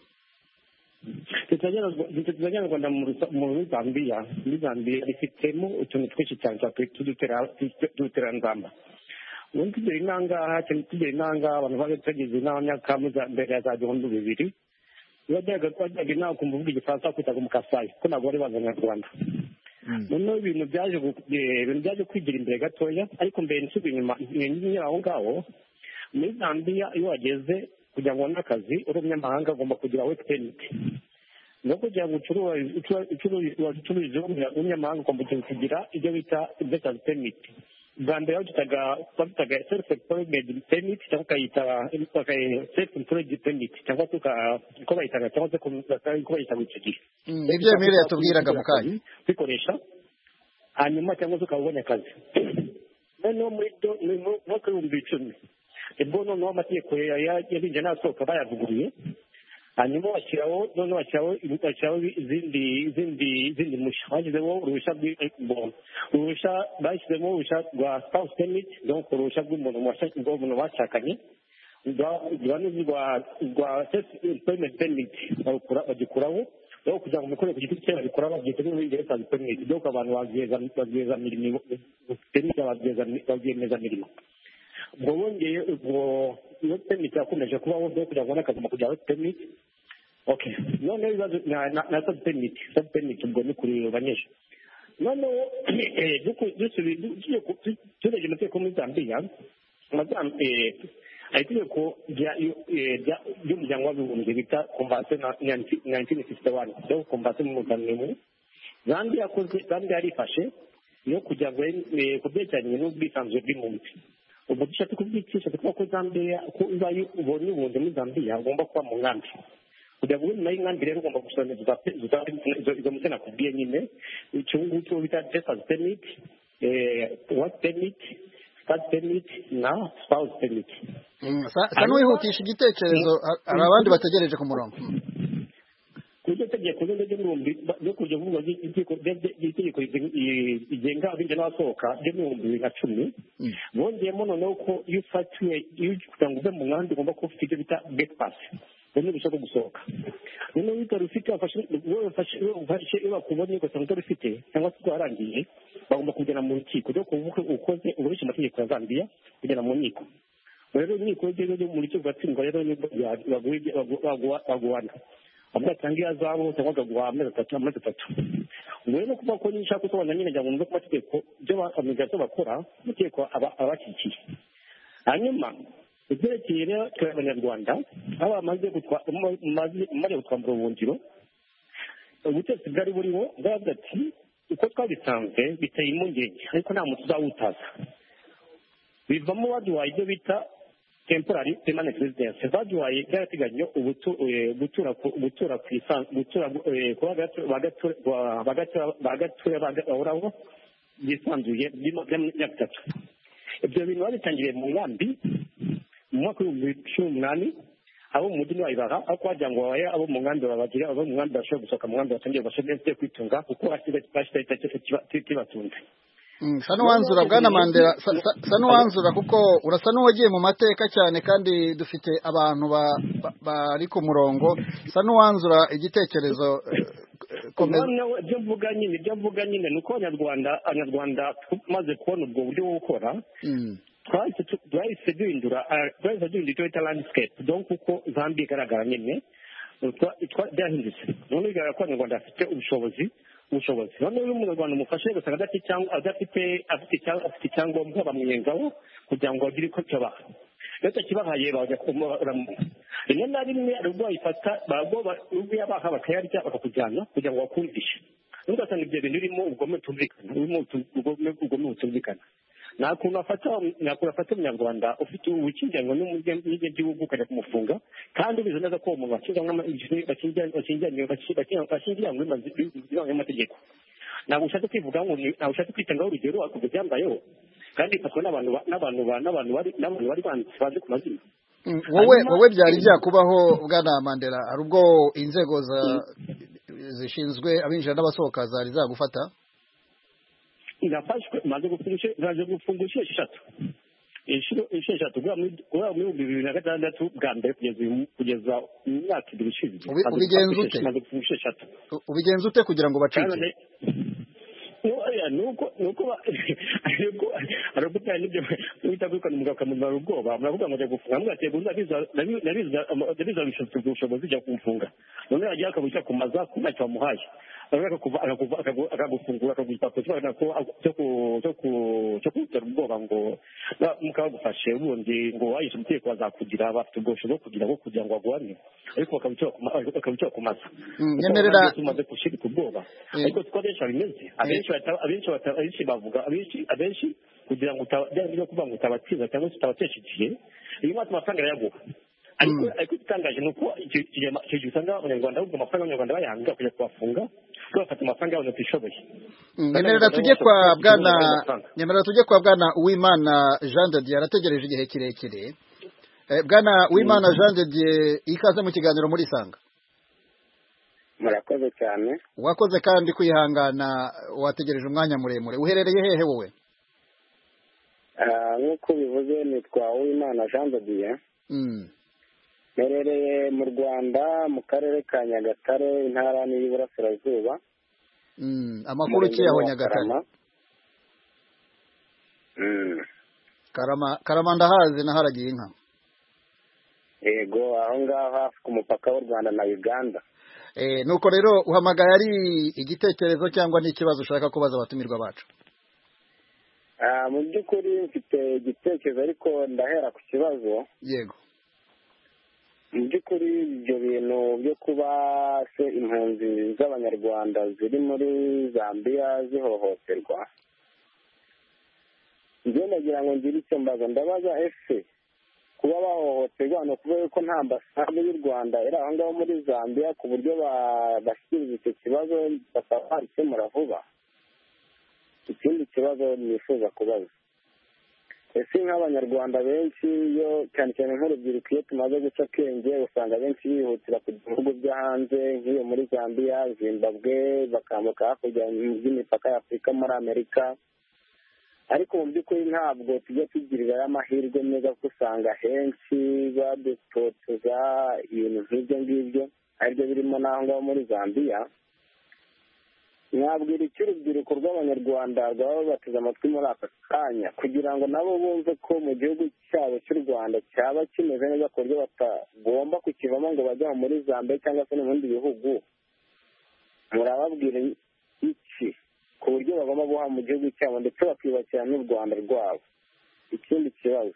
Tuzajya Rwanda muri Zambia ifitemo utuntu twinshi cyane tudutera ngamba. Ubundi tugera inanga abantu bageze n'abanyaka mbere ya za 2000 bajyaga inama kumva uvuga igifaransa kwitaga mu Kasai ko ntabwo bari bazi Abanyarwanda. noneho ibintu byaje kwigira imbere gatoya, ariko mbere nsubiye inyuma aho ngaho muri Zambia iyo wageze kugira ngo ubone akazi uri umunyamahanga agomba kugira work permit, no kugira ngo ucururize umunyamahanga ugomba kugira ibyo bita investors permit. Bwa mbere bafitaga self employment permit cyangwa ukayita self employed permit cyangwa uko bayitaga cyangwa se uko bayitaga icyo gihe. Ibyo Emile yatubwiraga mu kanya bikoresha hanyuma cyangwa se ukaba ubonye akazi. Noneho muri mwaka w'ibihumbi 2010 ubwo noneho amategeko yabinjira n'asohoka bayavuguruye, hanyuma bashyiraho izindi mushya. Bashyizeho uruhushya rwa spouse permit, donc uruhushya rw'umuntu bashakanye, rwa self employment permit bagikuraho, aho kugira ngo umukore ku giti cye babikora babyita nk'ingereza permit, donc abantu babwiyemezamirimo. ubwo bongeye iyo permit yakomeje kubaho byo kugira ngo ubone akazi mu kujya work permit. Okay, noneho ibibazo na sub permit ubwo ni kuri banyeshuri. Noneho turebye amategeko muri Zambia, itegeko ry'umuryango w'abibumbye bita Convention 1961 cyo Convention mu Rwanda. Zambia yarifashe yo kugira ngo kubyerekeranye n'ubwisanzure bw'impunzi. Ubwo dushaka kubyicisha ko Zambia ko ubaye ubonye ubundi muri Zambia ugomba kuba mu nkambi. Kugira ngo nayo nkambi rero ugomba gusoneza izo mutena kubwiye nyine icyo ngicyo bita investors permit, work permit, start permit na spouse permit. Sano wihutisha igitekerezo, hari abandi bategereje ku murongo. Kujya tegeko no kujya vuba itegeko igenga abinjira n'abasohoka ryo mu 2010 bongeyemo noneho ko iyo ufatiwe kugira ngo ube mu nkambi ugomba kuba ufite ibyo bita gate pass, ni uruhushya rwo gusohoka. Noneho iyo utari ufite iyo bakubonye ugasanga utari ufite cyangwa se warangiye, bagomba kugera mu rukiko ryo kuvuga ukoze uburisha amategeko ya Zambia kugera mu nkiko. Rero inkiko ryo mu rukiko rwatsindwa rero nibwo baguhana abatanga iyazabu cyangwa bakaguha amezi 3. Ubwo rero kuvuga ko nishaka gusobanura nyine njya mu mategeko byo bamigazo bakora amategeko abakikiye. Hanyuma ibyerekeye rero tw'Abanyarwanda aho bamaze gutwambura ubuhungiro, ubutegetsi bwari buriho bwavuga ati uko twabisanzwe biteye impungenge ariko nta muntu uzawutaza. Bivamo baduhaye ibyo bita temporary permanent residence, baduhaye byarateganya gutura bagatura yisanzuye by'imyaka 3. Ibyo bintu babitangiriye mu nkambi mu mwaka w'2018 abo mu mujyi wayibaha aho wagira ngo wabaye abo mu nkambi babagira abo mu nkambi bashobora gusohoka mu nkambi batangiye bashobora kwitunga kuko kibatunze. Sano wanzura bwana Mandela, sano wanzura kuko urasa n'uwagiye mu mateka cyane kandi dufite abantu bari ku murongo. Sano wanzura igitekerezo komeza. Ibyo mvuga nyine nuko Abanyarwanda maze kubona ubwo buryo bwo gukora twahise duhindura icyo landscape, donc uko Zambia igaragara nyine byahindutse. None bigaragara ko Abanyarwanda bafite ubushobozi. Noneho iyo umunyarwanda umufashe ugasanga afite icyangombwa bamwengaho kugira ngo bagire icyo cyabaha. Iyo atakibahaye bajya kumuramu. Rimwe na rimwe ari ubwo bayifata ubwo yabaha bakayarya bakakujyana kugira ngo bakumvishe. Ugasanga ibyo bintu birimo ubugome butumvikana. Nta kuntu afata umunyarwanda ufite ubukingiranwa n'igihugu ukajya kumufunga kandi ubizi neza ko uwo muntu bashyingiranywe n'amategeko. Ntabwo ushaka kwivuga ngo ntabwo ushaka kwitangaho urugero ariko byambayeho kandi bifatwa n'abantu bari bazi ku mazina. Wowe byari byakubaho bwana Mandela, hari ubwo inzego zishinzwe abinjira n'abasohoka zari zagufata? Nafashwe maze gufunga inshuro 3 guhera muri 2006 bwa mbere kugeza mu myaka 2 ishize. Ubigenza ute kugira ngo bacike? Nuko arabutana n'ibyo bitakwikana umugabo akamumara ubwoba, muravuga ngo gufunga mwategura nabiza ubushobozi byo kumfunga. None yagiye akabushya kumaza kumacyo bamuhaye akagufungura akaguha cyo kutera ubwoba ngo mukabagufashe ubundi ngo wayishe umutekano bazakugira bafite ubwosho bwo kugira ngo bagwane ariko bakabicara ku maza tumaze gushirika ubwoba ariko siko abenshi babimeze abenshi bavuga abenshi kugira ngo byo kuvuga ngo utabatsinda cyangwa se utabatesha igihe iyo amafaranga arayaguha ariko igitangaje ni uko icyo gihe usanga abanyarwanda ahubwo amafaranga y'abanyarwanda bayanga kujya kubafunga bafata amafaranga y'abantu batishoboye. Nyemerera tujye kwa bwana Uwimana Jean de Dieu arategereje igihe kirekire. Bwana Uwimana Jean de Dieu ikaze mu kiganiro muri Sanga. Murakoze cyane. Wakoze kandi kwihangana wategereje umwanya muremure. Uherereye hehe wowe? Nk'uko bivuze nitwa Uwimana Jean de Dieu. Merereye mu Rwanda mu karere ka Nyagatare intara y'Iburasirazuba. Amakuru ki yaho Nyagatare? Karama ndahazi naharagiye inka. Yego aho ngaho hafi ku mupaka w'u Rwanda na Uganda. Nuko rero uhamagaye ari igitekerezo cyangwa n'ikibazo ushaka kubaza abatumirwa bacu? Mu by'ukuri mfite igitekerezo ariko ndahera ku kibazo. Yego. Mu by'ukuri ibyo bintu byo kuba se impunzi z'abanyarwanda ziri muri Zambia zihohoterwa, njye nagira ngo ngire icyo mbaza, ndabaza ese kuba bahohoterwa ni ukuvuga ko nta ambasade y'u Rwanda iri aho ngaho muri Zambia ku buryo bashyikiriza icyo kibazo bakaba babikemura vuba? Ikindi kibazo nifuza kubaza, ese nk'abanyarwanda benshi iyo cyane cyane nk'urubyiruko iyo tumaze guca akenge usanga benshi bihutira kujya mu bihugu byo hanze nk'iyo muri Zambia, Zimbabwe, bakambuka hakurya y'imipaka ya Afurika muri Amerika, ariko mu by'ukuri ntabwo tujya tugirirayo amahirwe meza kuko usanga henshi badutoteza ibintu nk'ibyo ngibyo aribyo birimo n'aho ngaho muri Zambia. Mwabwira iki urubyiruko rw'abanyarwanda rwaba bateze amatwi muri aka kanya kugira ngo nabo bumve ko mu gihugu cyabo cy'u Rwanda cyaba kimeze neza ku buryo batagomba kukivamo ngo bajye muri Zambia cyangwa se no mu bindi bihugu? Murababwira iki ku buryo bagomba guha mu gihugu cyabo ndetse bakiyubakira n'u Rwanda rwabo? Ikindi kibazo,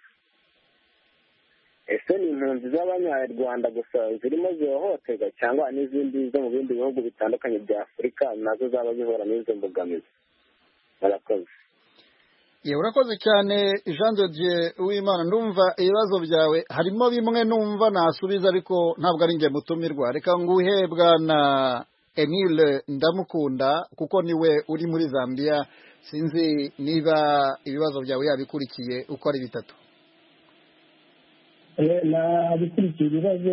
ese ni impunzi z'abanyarwanda gusa zirimo zihohoterwa cyangwa n'izindi zo mu bindi bihugu bitandukanye bya Afurika nazo zaba zihura n'izo mbogamizi? Murakoze. Urakoze cyane Jean de Dieu Uwimana, ndumva ibibazo byawe harimo bimwe numva nasubiza ariko ntabwo ari njye mutumirwa. Reka nguhe bwana Emile Ndamukunda kuko niwe uri muri Zambia, sinzi niba ibibazo byawe yabikurikiye uko ari bitatu. nabikurikiye ibibazo.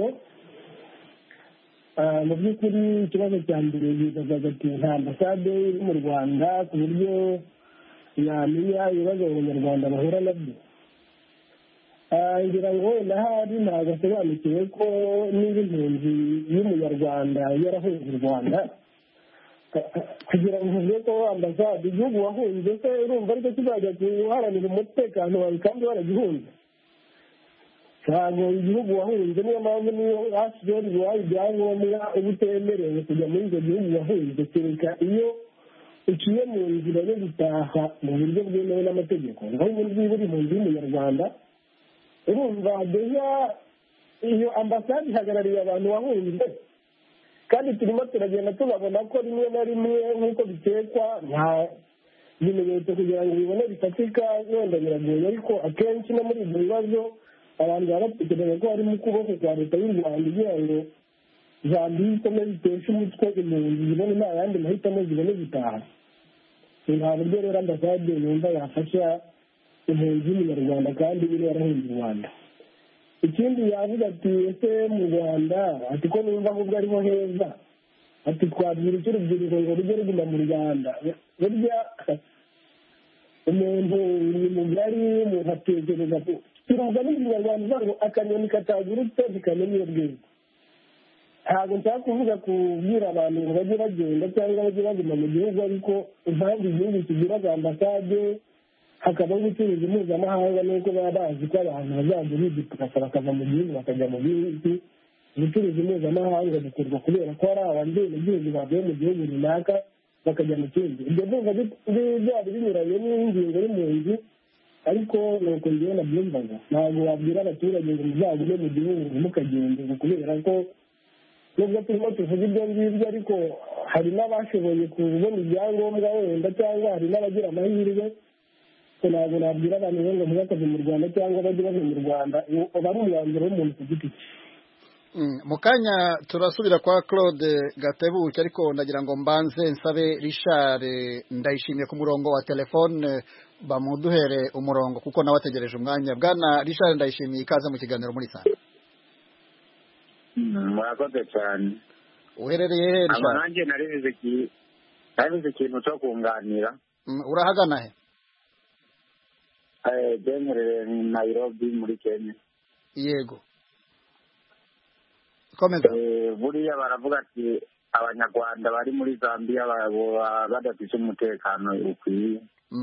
Mu by'ukuri ikibazo cya mbere yibazaga ati nta ambasade iri mu Rwanda ku buryo yamenya ibibazo abanyarwanda bahura nabyo. Ngira ngo wenda hari ntabwo asobanukiwe ko niba impunzi y'umunyarwanda yarahunze u Rwanda kugira ngo uvuge ko ambasade igihugu wahunze se urumva ariko kizajya guharanira umutekano wawe kandi waragihunze? Ntabwo igihugu wahunze, niyo mpamvu niyo hashyizweho ibihaye ibyangombwa uba utemerewe kujya muri icyo gihugu wahunze, kereka iyo uciye mu nzira yo gutaha mu buryo bwemewe n'amategeko. naho ubundi niba uri mu nzu y'umunyarwanda urumva deja iyo ambasade ihagarariye abantu wahunze, kandi turimo turagenda tubabona ko rimwe na rimwe nk'uko bitekwa nta bimenyetso kugira ngo bibone bifatika, wenda biragoye, ariko akenshi no muri ibyo bibazo abantu baba batekereza ko harimo ukuboko kwa leta y'u Rwanda kugira ngo Zambia ikomeze iteshe umutwe impunzi zibone nta yandi mahitamo zibone gutaha. Nta buryo rero ambasade yumva yafasha impunzi y'umunyarwanda kandi iri yarahunze u Rwanda. Ikindi yavuga ati ese mu Rwanda ati ko numva ahubwo ariho heza, ati twabwira icyo urubyiruko ngo rujye ruguma mu Rwanda. Burya umuntu ni mugari, umuntu atekereza ko turavuga n'ikinyarwanda ngo akanyoni katagurutse ntikamenya iyo bweze. Ntabwo nshaka kuvuga kubwira abantu ngo bajye bagenda cyangwa bajye baguma mu gihugu, ariko impamvu igihugu kigira za ambasade hakabaho ubucuruzi mpuzamahanga nuko baba bazi ko abantu bazajya biduka bakava mu gihugu bakajya mu bindi ubucuruzi mpuzamahanga bukorwa kubera ko hari abenegihugu bavuye mu gihugu runaka bakajya mu kindi. Ibyo byumva byaba binyuranye n'ingingo y'impunzi, ariko ni uko njyewe nabyumvaga. Ntabwo wabwira abaturage ngo muzagume mu gihugu ntimukagende, kubera ko nubwo turimo tuvuga ibyo ngibyo, ariko hari n'abashoboye kubona ibyangombwa wenda, cyangwa hari n'abagira amahirwe. Ntabwo nabwira abantu ngo ntibakave mu Rwanda cyangwa bajye bava mu Rwanda, uba ari umwanzuro w'umuntu ku giti cye. Mu kanya turasubira kwa Claude Gatebuke, ariko ndagira ngo mbanze nsabe Richard Ndayishimiye ku murongo wa telefone bamuduhere umurongo kuko nawe ategereje umwanya. Bwana Richard Ndayishimiye, ikaze mu kiganiro muri Sanga. Murakoze cyane. Uherereye he Richard? Nanjye narize ikintu cyo kunganira. Urahagana he? Demerere Nairobi muri Kenya. Yego, komeza. Buriya baravuga ati abanyarwanda bari muri Zambia badafite umutekano ukwiye.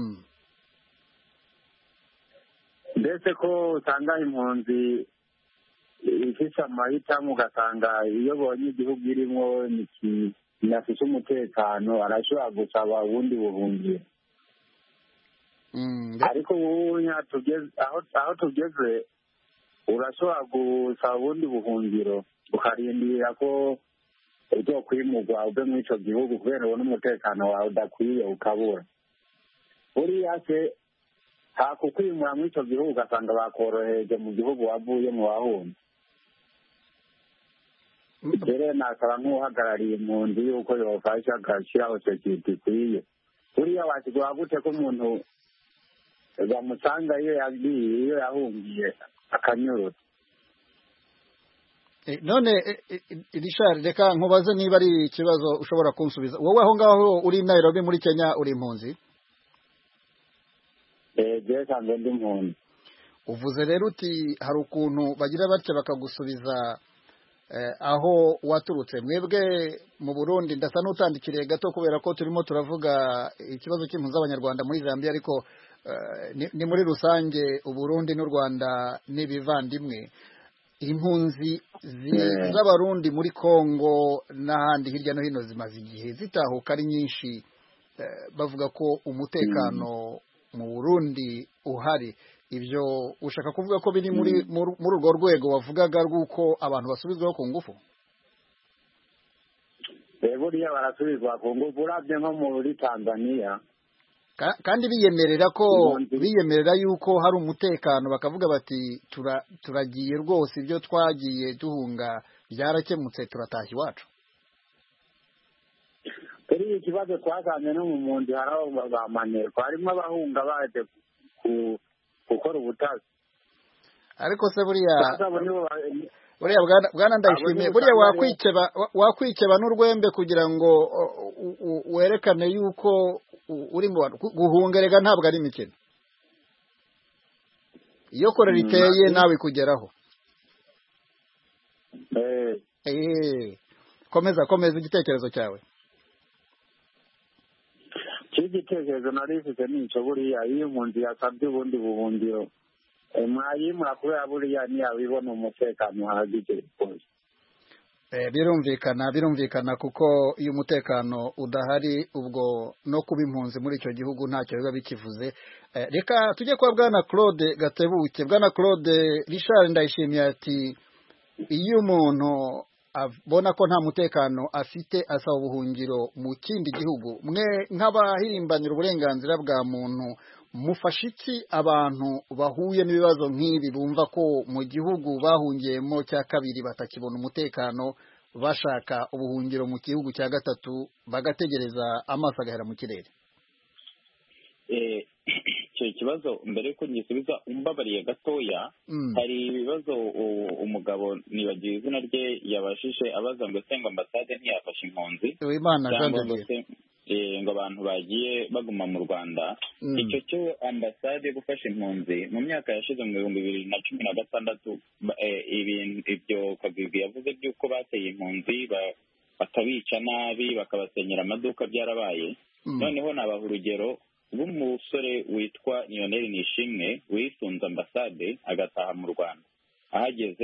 Mbese ko usanga impunzi ifite amahitamo, ugasanga iyo bonye igihugu irimo kinafite umutekano arashobora gusaba ubundi buhungiro. Ariko ubu aho tugeze urashobora gusaba ubundi buhungiro ukarindira ko ujya kwimurwa uve muri icyo gihugu kubera ubona umutekano wawe udakwiye ukabura. Buriya se hakukwimura muri icyo gihugu ugasanga bakoroheje mu gihugu wavuye mu wahunze. Rero nasaba nk'uhagarariye impunzi yuko yofasha agashyiraho sekiriti ikwiye. Buriya wakigwa gute ko umuntu bamusanga iyo yahungiye akanyurura? None Richard, reka nkubaze niba ari ikibazo ushobora kunsubiza. Wowe aho ngaho uri Nairobi muri Kenya uri impunzi? Sanzwe ndi impunzi. Uvuze rero uti hari ukuntu bagira batya bakagusubiza aho waturutse. Mwebwe mu Burundi ndasa n'utandikiriye gato kubera ko turimo turavuga ikibazo cy'impunzi z'abanyarwanda muri Zambia, ariko ni muri rusange Uburundi n'u Rwanda n'ibivandimwe. Impunzi z'abarundi muri Kongo n'ahandi hirya no hino zimaze igihe zitahuka ari nyinshi, bavuga ko umutekano mu Burundi uhari. Ibyo ushaka kuvuga ko biri muri urwo rwego wavugaga rw'uko abantu basubizwaho ku ngufu? Buriya barasubizwa ku ngufu, urabye nko muri Tanzania, kandi biyemerera yuko hari umutekano, bakavuga bati turagiye rwose, ibyo twagiye duhunga byarakemutse, turatashya iwacu. Kuri iki kibazo twasanze no mu mpunzi hari aho bamaneko, harimo abahunga baje gukora ubutazi. Ariko se buriya bwana Ndayishimiye, buriya wakwikeba n'urwembe kugira ngo werekane yuko uri mu bantu. Guhungerega ntabwo ari imikino. Iyo korera iteye nawe ikugeraho. Komeza igitekerezo cyawe. Igitekerezo narifite nicyo, buriya iyo impunzi yasabye ubundi buhungiro mwayimura kubera buriya ntiyabibona umutekano uhagije rwose. Birumvikana kuko iyo umutekano udahari, ubwo no kuba impunzi muri icyo gihugu ntacyo biba bikivuze. Reka tujye kwa bwana Claude Gatebuke. Bwana Claude, Richard Ndayishimiye ati iyo umuntu abona ko nta mutekano afite asaba ubuhungiro mu kindi gihugu, mwe nk'abahirimbanira uburenganzira bwa muntu mufasha iki abantu bahuye n'ibibazo nk'ibi, bumva ko mu gihugu bahungiyemo cya kabiri batakibona umutekano, bashaka ubuhungiro mu gihugu cya gatatu, bagategereza amaso agahera mu kirere? icyo kibazo mbere yuko ngisubiza umbabariye gatoya, hari ibibazo umugabo nibagiwe izina rye yabashije abaza ngo se ngo ambasade ntiyafashe impunzi cyangwa ngo abantu bagiye baguma mu Rwanda. Icyo cyo ambasade yo gufasha impunzi mu myaka yashize mu 2016 ibyo Kagwigwi yavuze by'uko bateye impunzi bakabica nabi bakabasenyera amaduka byarabaye. Noneho nabaha urugero rw'umusore witwa Lionel Nishimwe wisunze ambasade agataha mu Rwanda. Ahageze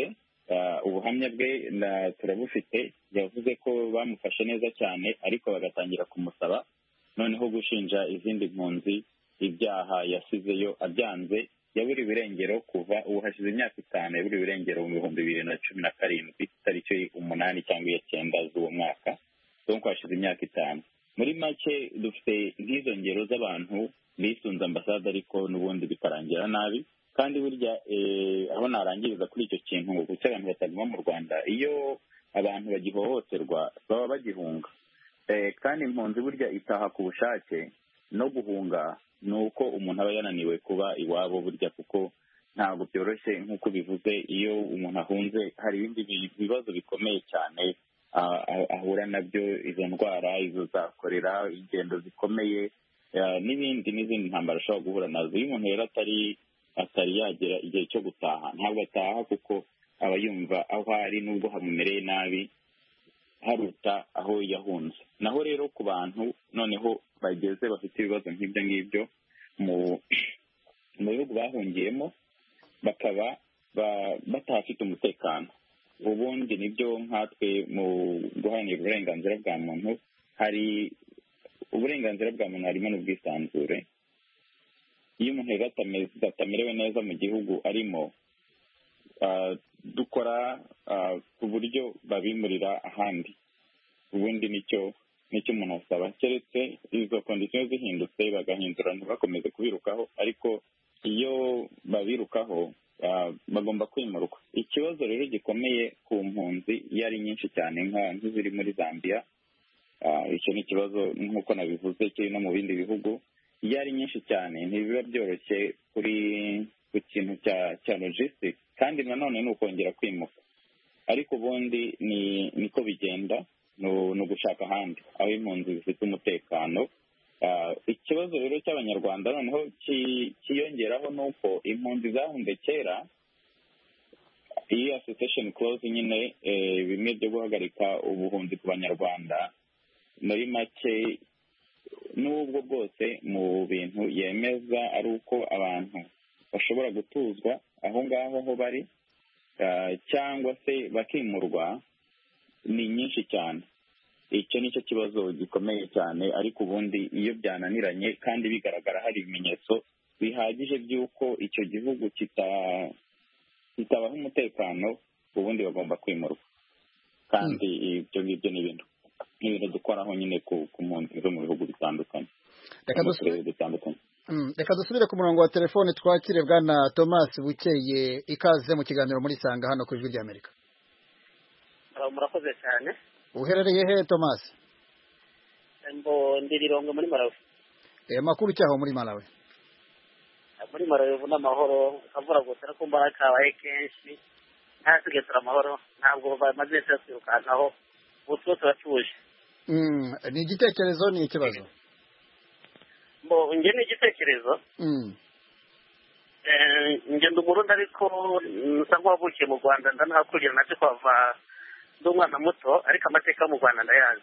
ubuhamya bwe turabufite. yavuze ko bamufashe neza cyane ariko bagatangira kumusaba noneho gushinja izindi mpunzi ibyaha yasizeyo abyanze. yaburiwe irengero kuva ubu hashize imyaka 5 yaburiwe irengero mu 2017 tariki 8 cyangwa 9 z'uwo mwaka. donc hashize imyaka 5. muri make dufite nk'izo ngero z'abantu bisunze ambasade ariko n'ubundi bikarangira nabi. kandi burya aho narangiriza kuri icyo kintu ngo kuko abantu bataguma mu Rwanda iyo abantu bagihohoterwa baba bagihunga. kandi impunzi burya itaha ku bushake. no guhunga ni uko umuntu aba yananiwe kuba iwabo burya kuko ntabwo byoroshye nk'uko bivuze. iyo umuntu ahunze hari ibindi bibazo bikomeye cyane ahura nabyo, izo ndwara, izo zakorera, ingendo zikomeye n'izindi ntambara ashobora guhura nazo. iyo umuntu rero atari yagera igihe cyo gutaha ntabwo ataha kuko aba yumva aho ari nubwo hamumereye nabi haruta aho yahunze. naho rero ku bantu noneho bageze bafite ibibazo nk'ibyo ngibyo mu bihugu bahungiyemo bakaba batahafite umutekano, ubundi nibyo nkatwe mu guharanira uburenganzira bwa muntu hari uburenganzira bwa muntu harimo n'ubwisanzure. iyo umuntu rero atamerewe neza mu gihugu arimo dukora ku buryo babimurira ahandi. ubundi nicyo umuntu asaba keretse izo kondisiyo zihindutse bagahindura ntibakomeze kubirukaho. ariko iyo babirukaho bagomba kwimurwa. ikibazo rero gikomeye ku mpunzi iyo ari nyinshi cyane nk'iziri muri Zambia, icyo ni ikibazo nk'uko nabivuze kiri no mu bindi bihugu. iyo ari nyinshi cyane ntibiba byoroshye ku kintu cya logistics, kandi nanone ni ukongera kwimuka. ariko ubundi niko bigenda, ni ugushaka ahandi aho impunzi zifite umutekano. ikibazo rero cy'abanyarwanda noneho kiyongeraho ni uko impunzi zahunze kera iyi association clause nyine bimwe byo guhagarika ubuhunzi ku banyarwanda muri make n'ubwo bwose mu bintu yemeza ari uko abantu bashobora gutuzwa aho ngaho aho bari cyangwa se bakimurwa ni nyinshi cyane. icyo nicyo kibazo gikomeye cyane. ariko ubundi iyo byananiranye kandi bigaragara hari ibimenyetso bihagije by'uko icyo gihugu kitabaho umutekano, ubundi bagomba kwimurwa. kandi ibyo ngibyo ni ibintu dukoraho nyine ku mpunzi zo mu bihugu bitandukanye. reka dusubire ku murongo wa telefone twakire bwana Thomas Bukeye. ikaze mu kiganiro muri Sanga hano ku Ijwi ry'Amerika. murakoze cyane. uherereye he Thomas? ndi Rirongwe muri Malawi. makuru cyaho muri Malawi? muri Malawi ubu n'amahoro, akavura gusa ariko mbara kabaye kenshi ntasigaye amahoro, ntabwo bamaze kwirukankaho, ubu twose turatuje. ni igitekerezo ni ikibazo? njye ni igitekerezo. njye ndi Umurundi ariko nsa nk'uwavukiye mu Rwanda, ndanahakurira nacyo kwava ndi umwana muto, ariko amateka yo mu Rwanda ndayazi.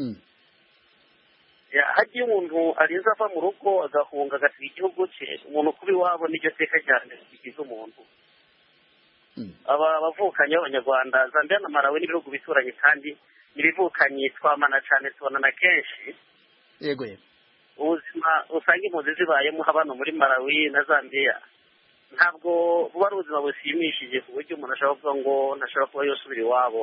hagiye umuntu arinze ava mu rugo agahunga agasiga igihugu cye, umuntu kuba iwabo n'iryo teka cyane bigize umuntu. aba bavukanye b'abanyarwanda Zambia na Malawi n'ibihugu bituranye, kandi n'ibivukanye twamana cyane, tubonana kenshi. yego. ubuzima usanga impunzi zibayemo hano muri Malawi na Zambia ntabwo buba ari ubuzima bushimishije ku buryo umuntu ashobora kuvuga ngo ntashobora kuba yosubira iwabo.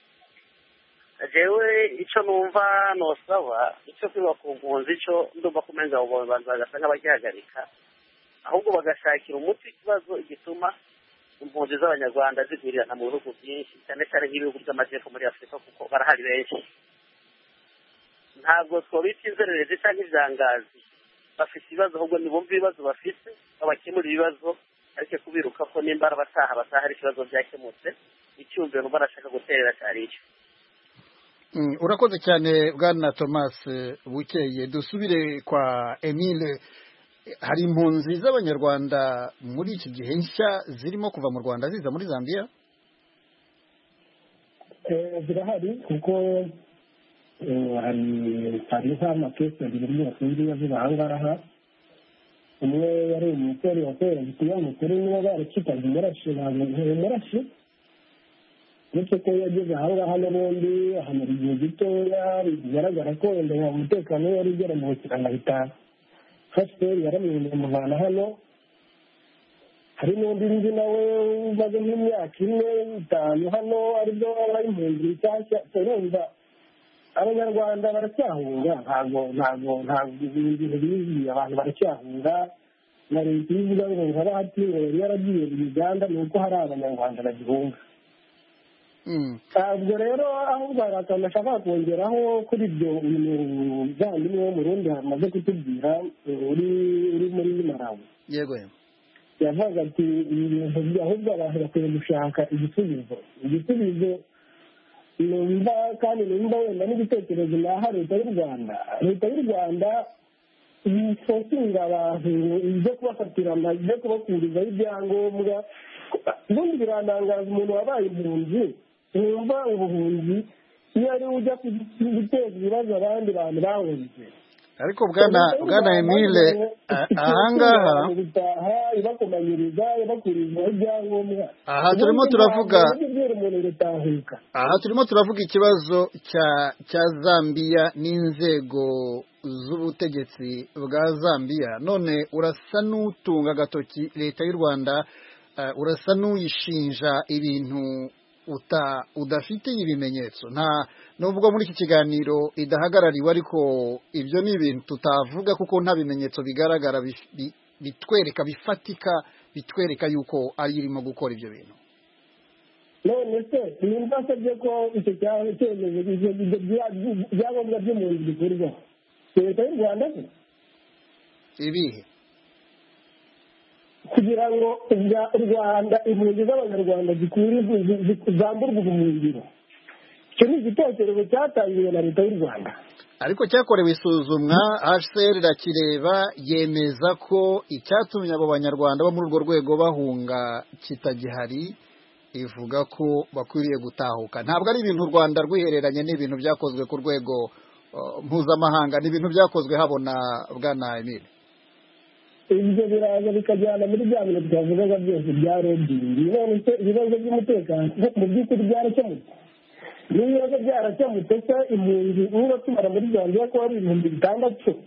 jewe icyo numva nosaba icyo kwiba ku mpunzi, icyo ndumva ko umenga abo bantu bagasa nk'abagihagarika, ahubwo bagashakira umuti ikibazo gituma impunzi z'abanyarwanda zigurirana mu bihugu byinshi, cyane cyane nk'ibihugu by'amajyepfo muri Afurika, kuko barahari benshi. ntabwo twabita inzererezi cyangwa ibyangazi, bafite ibibazo, ahubwo nibumva ibibazo bafite babakemura ibibazo, ariko kubiruka ko nimba bataha hari ikibazo byakemutse. icyumviro numva arashaka guterera cyari icyo. urakoze cyane bwana Thomas Bukeye. dusubire kwa Emile. hari impunzi z'abanyarwanda muri iki gihe nshya zirimo kuva mu Rwanda ziza muri Zambia? zirahari kuko hari nk'amakesi abiri muri bakunze yavuga aha ngaha. umwe yari umusore wakorera ikigo mukuru niba barakitaga umurashi, ntabwo umurashi uretse ko yageze aha ngaha n'ubundi ahamara igihe gitoya bigaragara ko wenda umutekano we wari ugera mu bukirana ahita hasiteri yaramwinjiye amuvana hano. hari n'undi nzi nawe umaze nk'imyaka 4-5 hano aribyo bari impunzi nshyashya. urumva abanyarwanda baracyahunga, ntabwo ibintu bizi, abantu baracyahunga. na leta ivuga ngo haba hati ngo yari yaragiye mu Uganda ni uko hari abanyarwanda bagihunga. ntabwo rero ahubwo hari akantu ashaka kongeraho kuri ibyo muvandimwe wo mu Burundi amaze kutubwira uri muri Malawi. yego yavuga ati ibintu ahubwo abantu bakwiye gushaka igisubizo numva kandi numva wenda n'igitekerezo naha leta y'u Rwanda yifosinga abantu ibyo kubafatira ibyo kubakurizaho ibyangombwa. ubundi birantangaza umuntu wabaye impunzi wumva ubuhunzi iyo ari ujya guteza ibibazo abandi bantu bahunze. ariko bwana Emile ahangaha turimo turavuga ikibazo cya Zambia n'inzego z'ubutegetsi bwa Zambia. none urasa n'utunga agatoki leta y'u Rwanda, urasa n'uyishinja ibintu udafitiye ibimenyetso. nubwo muri iki kiganiro idahagarariwe, ariko ibyo ni ibintu tutavuga kuko nta bimenyetso bigaragara bitwereka bifatika bitwereka yuko ari irimo gukora ibyo bintu. none se nimba asabye ko icyo cyemezo ibyangombwa by'umuntu bikurwaho leta y'u Rwanda se ibihe kugira ngo u Rwanda impunzi z'abanyarwanda zamburwa ubuhungiro. icyo ni igitekerezo cyatangiwe na leta y'u Rwanda, ariko cyakorewe isuzumwa. HCR irakireba yemeza ko icyatumye abo banyarwanda bo muri urwo rwego bahunga kitagihari. ivuga ko bakwiriye gutahuka. ntabwo ari ibintu u Rwanda rwihereranye, ni ibintu byakozwe ku rwego mpuzamahanga, ni ibintu byakozwe habona bwana Emile. ibyo biraza bikajyana muri bya bintu twavugaga byose bya robingi. none se ibibazo by'umutekano mu by'ukuri byarakemutse? n'ibibazo byarakemutse se impunzi niba tumara muri Zambia ko hari 6,000,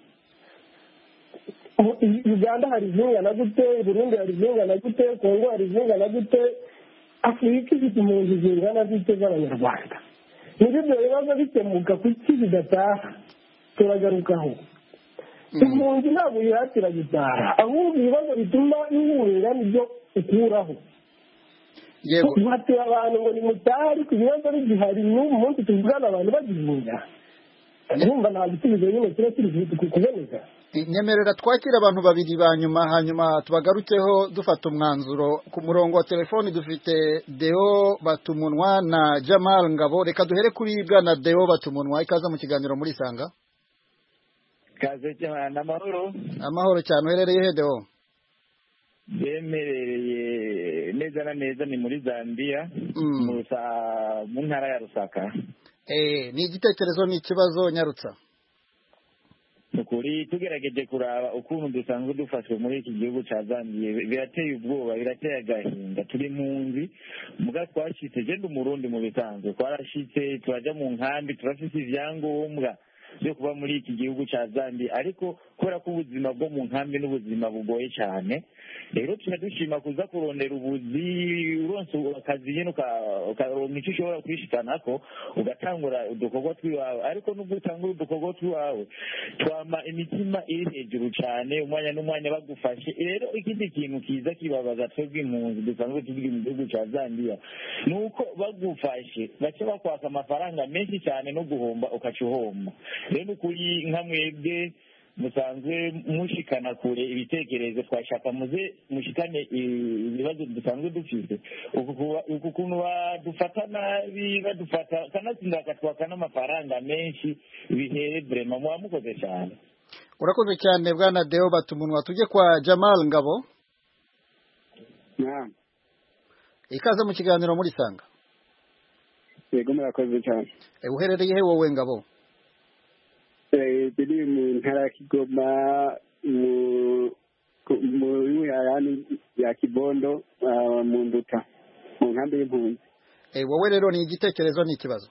Uganda hari zingana gute, Burundi hari zingana gute, Kongo hari zingana gute, Afurika ifite impunzi zingana gute z'abanyarwanda? n'ibyo bibazo bikemuka kuki bidataha? turagarukaho impunzi ntabwo yihatira gutaha, ahubwo ibibazo bituma ihurira nibyo ukuraho. uhatira abantu ngo ni mutaha, ariko ibibazo bigihari n'ubu munsi tuvugana abantu bagihunga. urumva nta gisubizo nyine kiba kiri kuboneka. nyemerera twakira abantu babiri ba nyuma, hanyuma tubagarukeho dufata umwanzuro. ku murongo wa telefoni dufite Deo Batumunwa na Jamal Ngabo. reka duhere kuri bwana Deo Batumunwa, ikaza mu kiganiro muri Sanga. kaze cyane. amahoro cyane. uherereye he Deo? yemereye neza na neza ni muri Zambia, mu ntara ya Rusaka. ni igitekerezo ni ikibazo nyarutsa? nukuri tugerageje kuraba ukuntu dusanzwe dufashwe muri iki gihugu cya Zambia birateye ubwoba, birateye agahinda. turi impunzi muga twashitse, genda umurundi mu bisanzwe twarashitse turajya mu nkambi, turafite ibyangombwa byo kuba muri iki gihugu cya Zambia, ariko kubera ko ubuzima bwo mu nkambi n'ubuzima bugoye cyane, rero dushima kuza kurondera ubuzi, uronse akazi nyine ukaronka icyo ushobora kwishikanako ugatangura udukorwa twiwawe. ariko nubwo utangura udukorwa twiwawe twama imitima iri hejuru cyane, umwanya n'umwanya bagufashe. rero ikindi kintu kiza kibabaza twebwe impunzi dusanzwe turi mu gihugu cya Zambia ni uko bagufashe bace bakwaka amafaranga menshi cyane no guhomba ukaca uhomba. rero kuri nka mwebwe musanzwe mushikana kure ibitekerezo, twashaka muze mushikane ibibazo dusanzwe dufite. uku kuntu badufata nabi, badufata kanatsinda bakatwaka n'amafaranga menshi, bihere brema muba mukoze cyane. urakoze cyane bwana Deo Batumunwa. tujye kwa Jamal Ngabo. ikaze mu kiganiro muri Sanga. yego murakoze cyane. uherereye he wowe Ngabo? biri mu ntara ya Kigoma, mu yarani ya Kibondo, mu Nduta, mu nkambi y'impunzi. wowe rero ni igitekerezo ni ikibazo?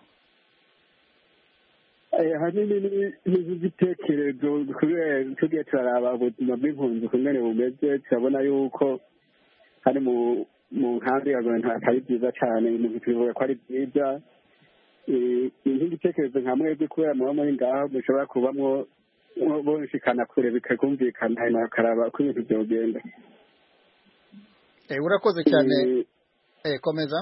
ahanini n'igitekerezo tugiye turaraba ubuzima bw'impunzi ukungene bumeze turabona yuko hari mu nkambi y'abantu hatari byiza cyane ibintu tubivuga ko ari byiza nk'igitekerezo nka mwebwe kubera muba muri ngaho mushobora kubamwo bonshikana kure bikakumvikana bakaraba uko ibintu byogenda. Urakoze cyane. Komeza.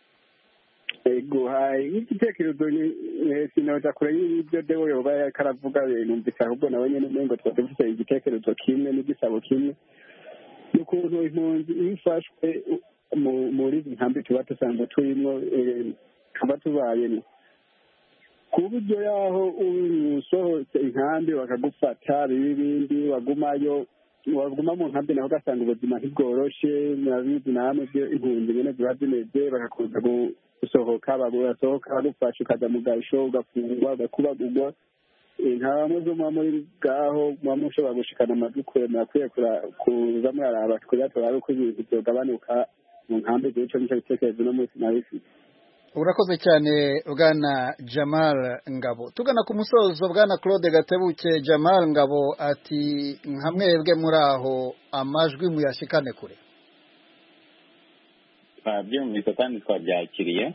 Igitekerezo sinoza kure y'ibyo dewo yoba karavuga numvise ahubwo nawe nyine umengo twese dufite igitekerezo kimwe n'igisabo kimwe n'ukuntu impunzi iyo ifashwe muri izi nkambi tuba dusanzwe turimo tuba tubayemo ku buryo yaho usohotse inkambi bakagufata ibindi waguma mu nkambi naho ugasanga ubuzima ntibworoshe murabizi namwe byo impunzi nyine ziba zimeze bagakunza gusohoka bagufasha ukajya mu gasho ugafungwa ugakubagurwa nta bamwe zo muba muri ngaho muba mushobora gushikana amajwi kure murakwiye kuza muraraba kugira turabe uko ibintu byogabanuka mu nkambi z'ico nicyo gitekerezo no munsi nabifite. Urakoze cyane bwana Jamal Ngabo. Tugana ku musozo bwana Claude Gatebuke. Jamal Ngabo ati nka mwebwe muri aho amajwi muyashikane kure. Byumvise kandi twabyakiriye.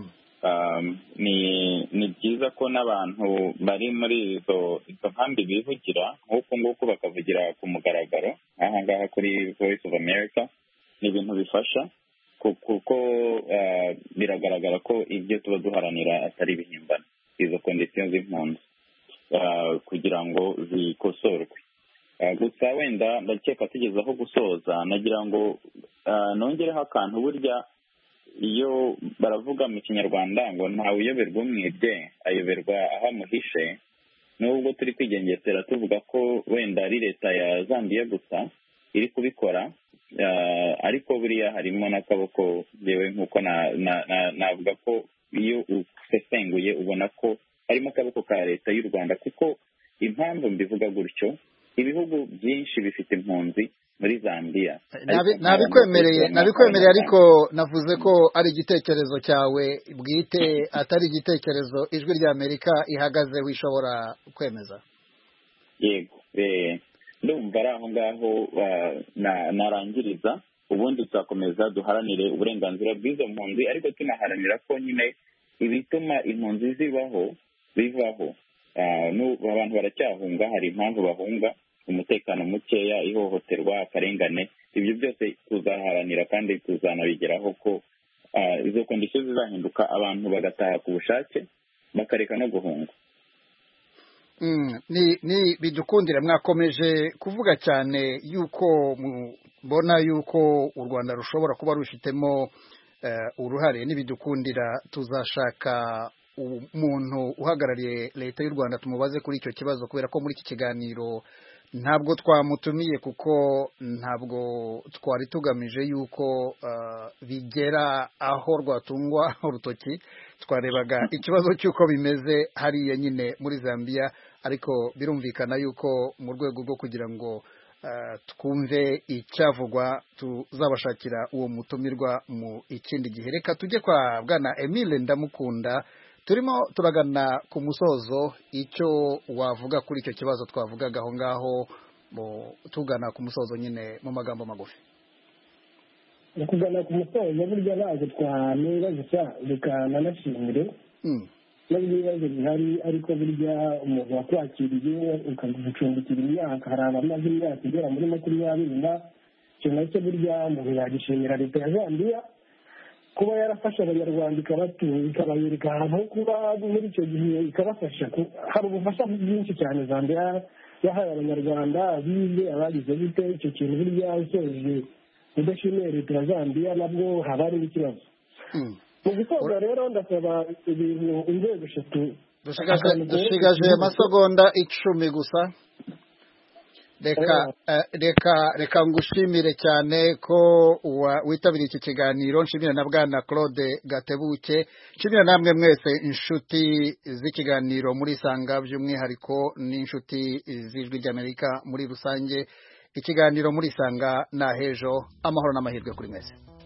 Ni byiza ko n'abantu bari muri izo nkambi bivugira nk'uko nguko bakavugira ku mugaragaro aha ngaha kuri Voice of America. Ni ibintu bifasha kuko biragaragara ko ibyo tuba duharanira atari ibihimbano izo kondisiyo z'impunzi kugira ngo zikosorwe. Gusa wenda ndakeka tugeze aho gusoza nagira ngo nongereho akantu burya iyo baravuga mu kinyarwanda ngo ntawe uyoberwa umwibye ayoberwa aho amuhishe. Nubwo turi kwigengesera tuvuga ko wenda ari leta ya Zambia gusa iri kubikora ariko buriya harimo n'akaboko yewe nk'uko navuga ko iyo usesenguye ubona ko harimo akaboko ka leta y'u Rwanda kuko impamvu mbivuga gutyo ibihugu byinshi bifite impunzi muri Zambia. Nabikwemereye ariko navuze ko ari igitekerezo cyawe bwite atari igitekerezo ijwi rya Amerika ihagaze wishobora kwemeza. Yego ndumva ari aho ngaho narangiriza ubundi tuzakomeza duharanire uburenganzira bw'izo mpunzi ariko tunaharanira ko nyine ibituma impunzi bivaho abantu baracyahunga hari impamvu bahunga umutekano mukeya ihohoterwa akarengane ibyo byose tuzaharanira kandi tuzanabigeraho ko izo kondisiyo zizahinduka abantu bagataha ku bushake bakareka no guhunga. Ni bidukundire mwakomeje kuvuga cyane yuko mbona yuko u Rwanda rushobora kuba rufitemo uruhare n'ibidukundira tuzashaka umuntu uhagarariye leta y'u Rwanda tumubaze kuri icyo kibazo kubera ko muri iki kiganiro ntabwo twamutumiye kuko ntabwo twari tugamije yuko bigera aho rwatungwa urutoki. Twarebaga ikibazo cy'uko bimeze hariya nyine muri Zambia ariko birumvikana yuko mu rwego rwo kugira ngo twumve icyavugwa tuzabashakira uwo mutumirwa mu ikindi gihe. Reka tujye kwa bwana Emile Ndamukunda. Turimo turagana ku musozo icyo wavuga kuri icyo kibazo twavugaga aho ngaho tugana ku musozo nyine mu magambo magufi. Kugana ku musozo burya ntabwo twanibazisa bikananashimire n'ibibazo bihari ariko burya umuntu wakwakiriye ukagucumbikira imyaka hari abamaze imyaka igera muri 20 icyo nacyo burya umuntu yagishimira leta ya Zambia kuba yarafasha abanyarwanda ikabayereka ahantu ho kuba muri icyo gihe ikabafasha. Hari ubufasha bwinshi cyane Zambia yahaye abanyarwanda bize abagize bite icyo kintu burya usoje udashimiye leta ya Zambia nabwo haba hari ikibazo. Mu gusoza rero ndasaba ibintu inzego eshatu dushigaje amasegonda 10 gusa. Reka ngushimire cyane ko witabiriye iki kiganiro. Nshimira na bwana Claude Gatebuke. Nshimira namwe mwese inshuti z'ikiganiro muri Sanga by'umwihariko n'inshuti z'ijwi ry'Amerika muri rusange. Ikiganiro muri Sanga na hejo amahoro n'amahirwe kuri mwese.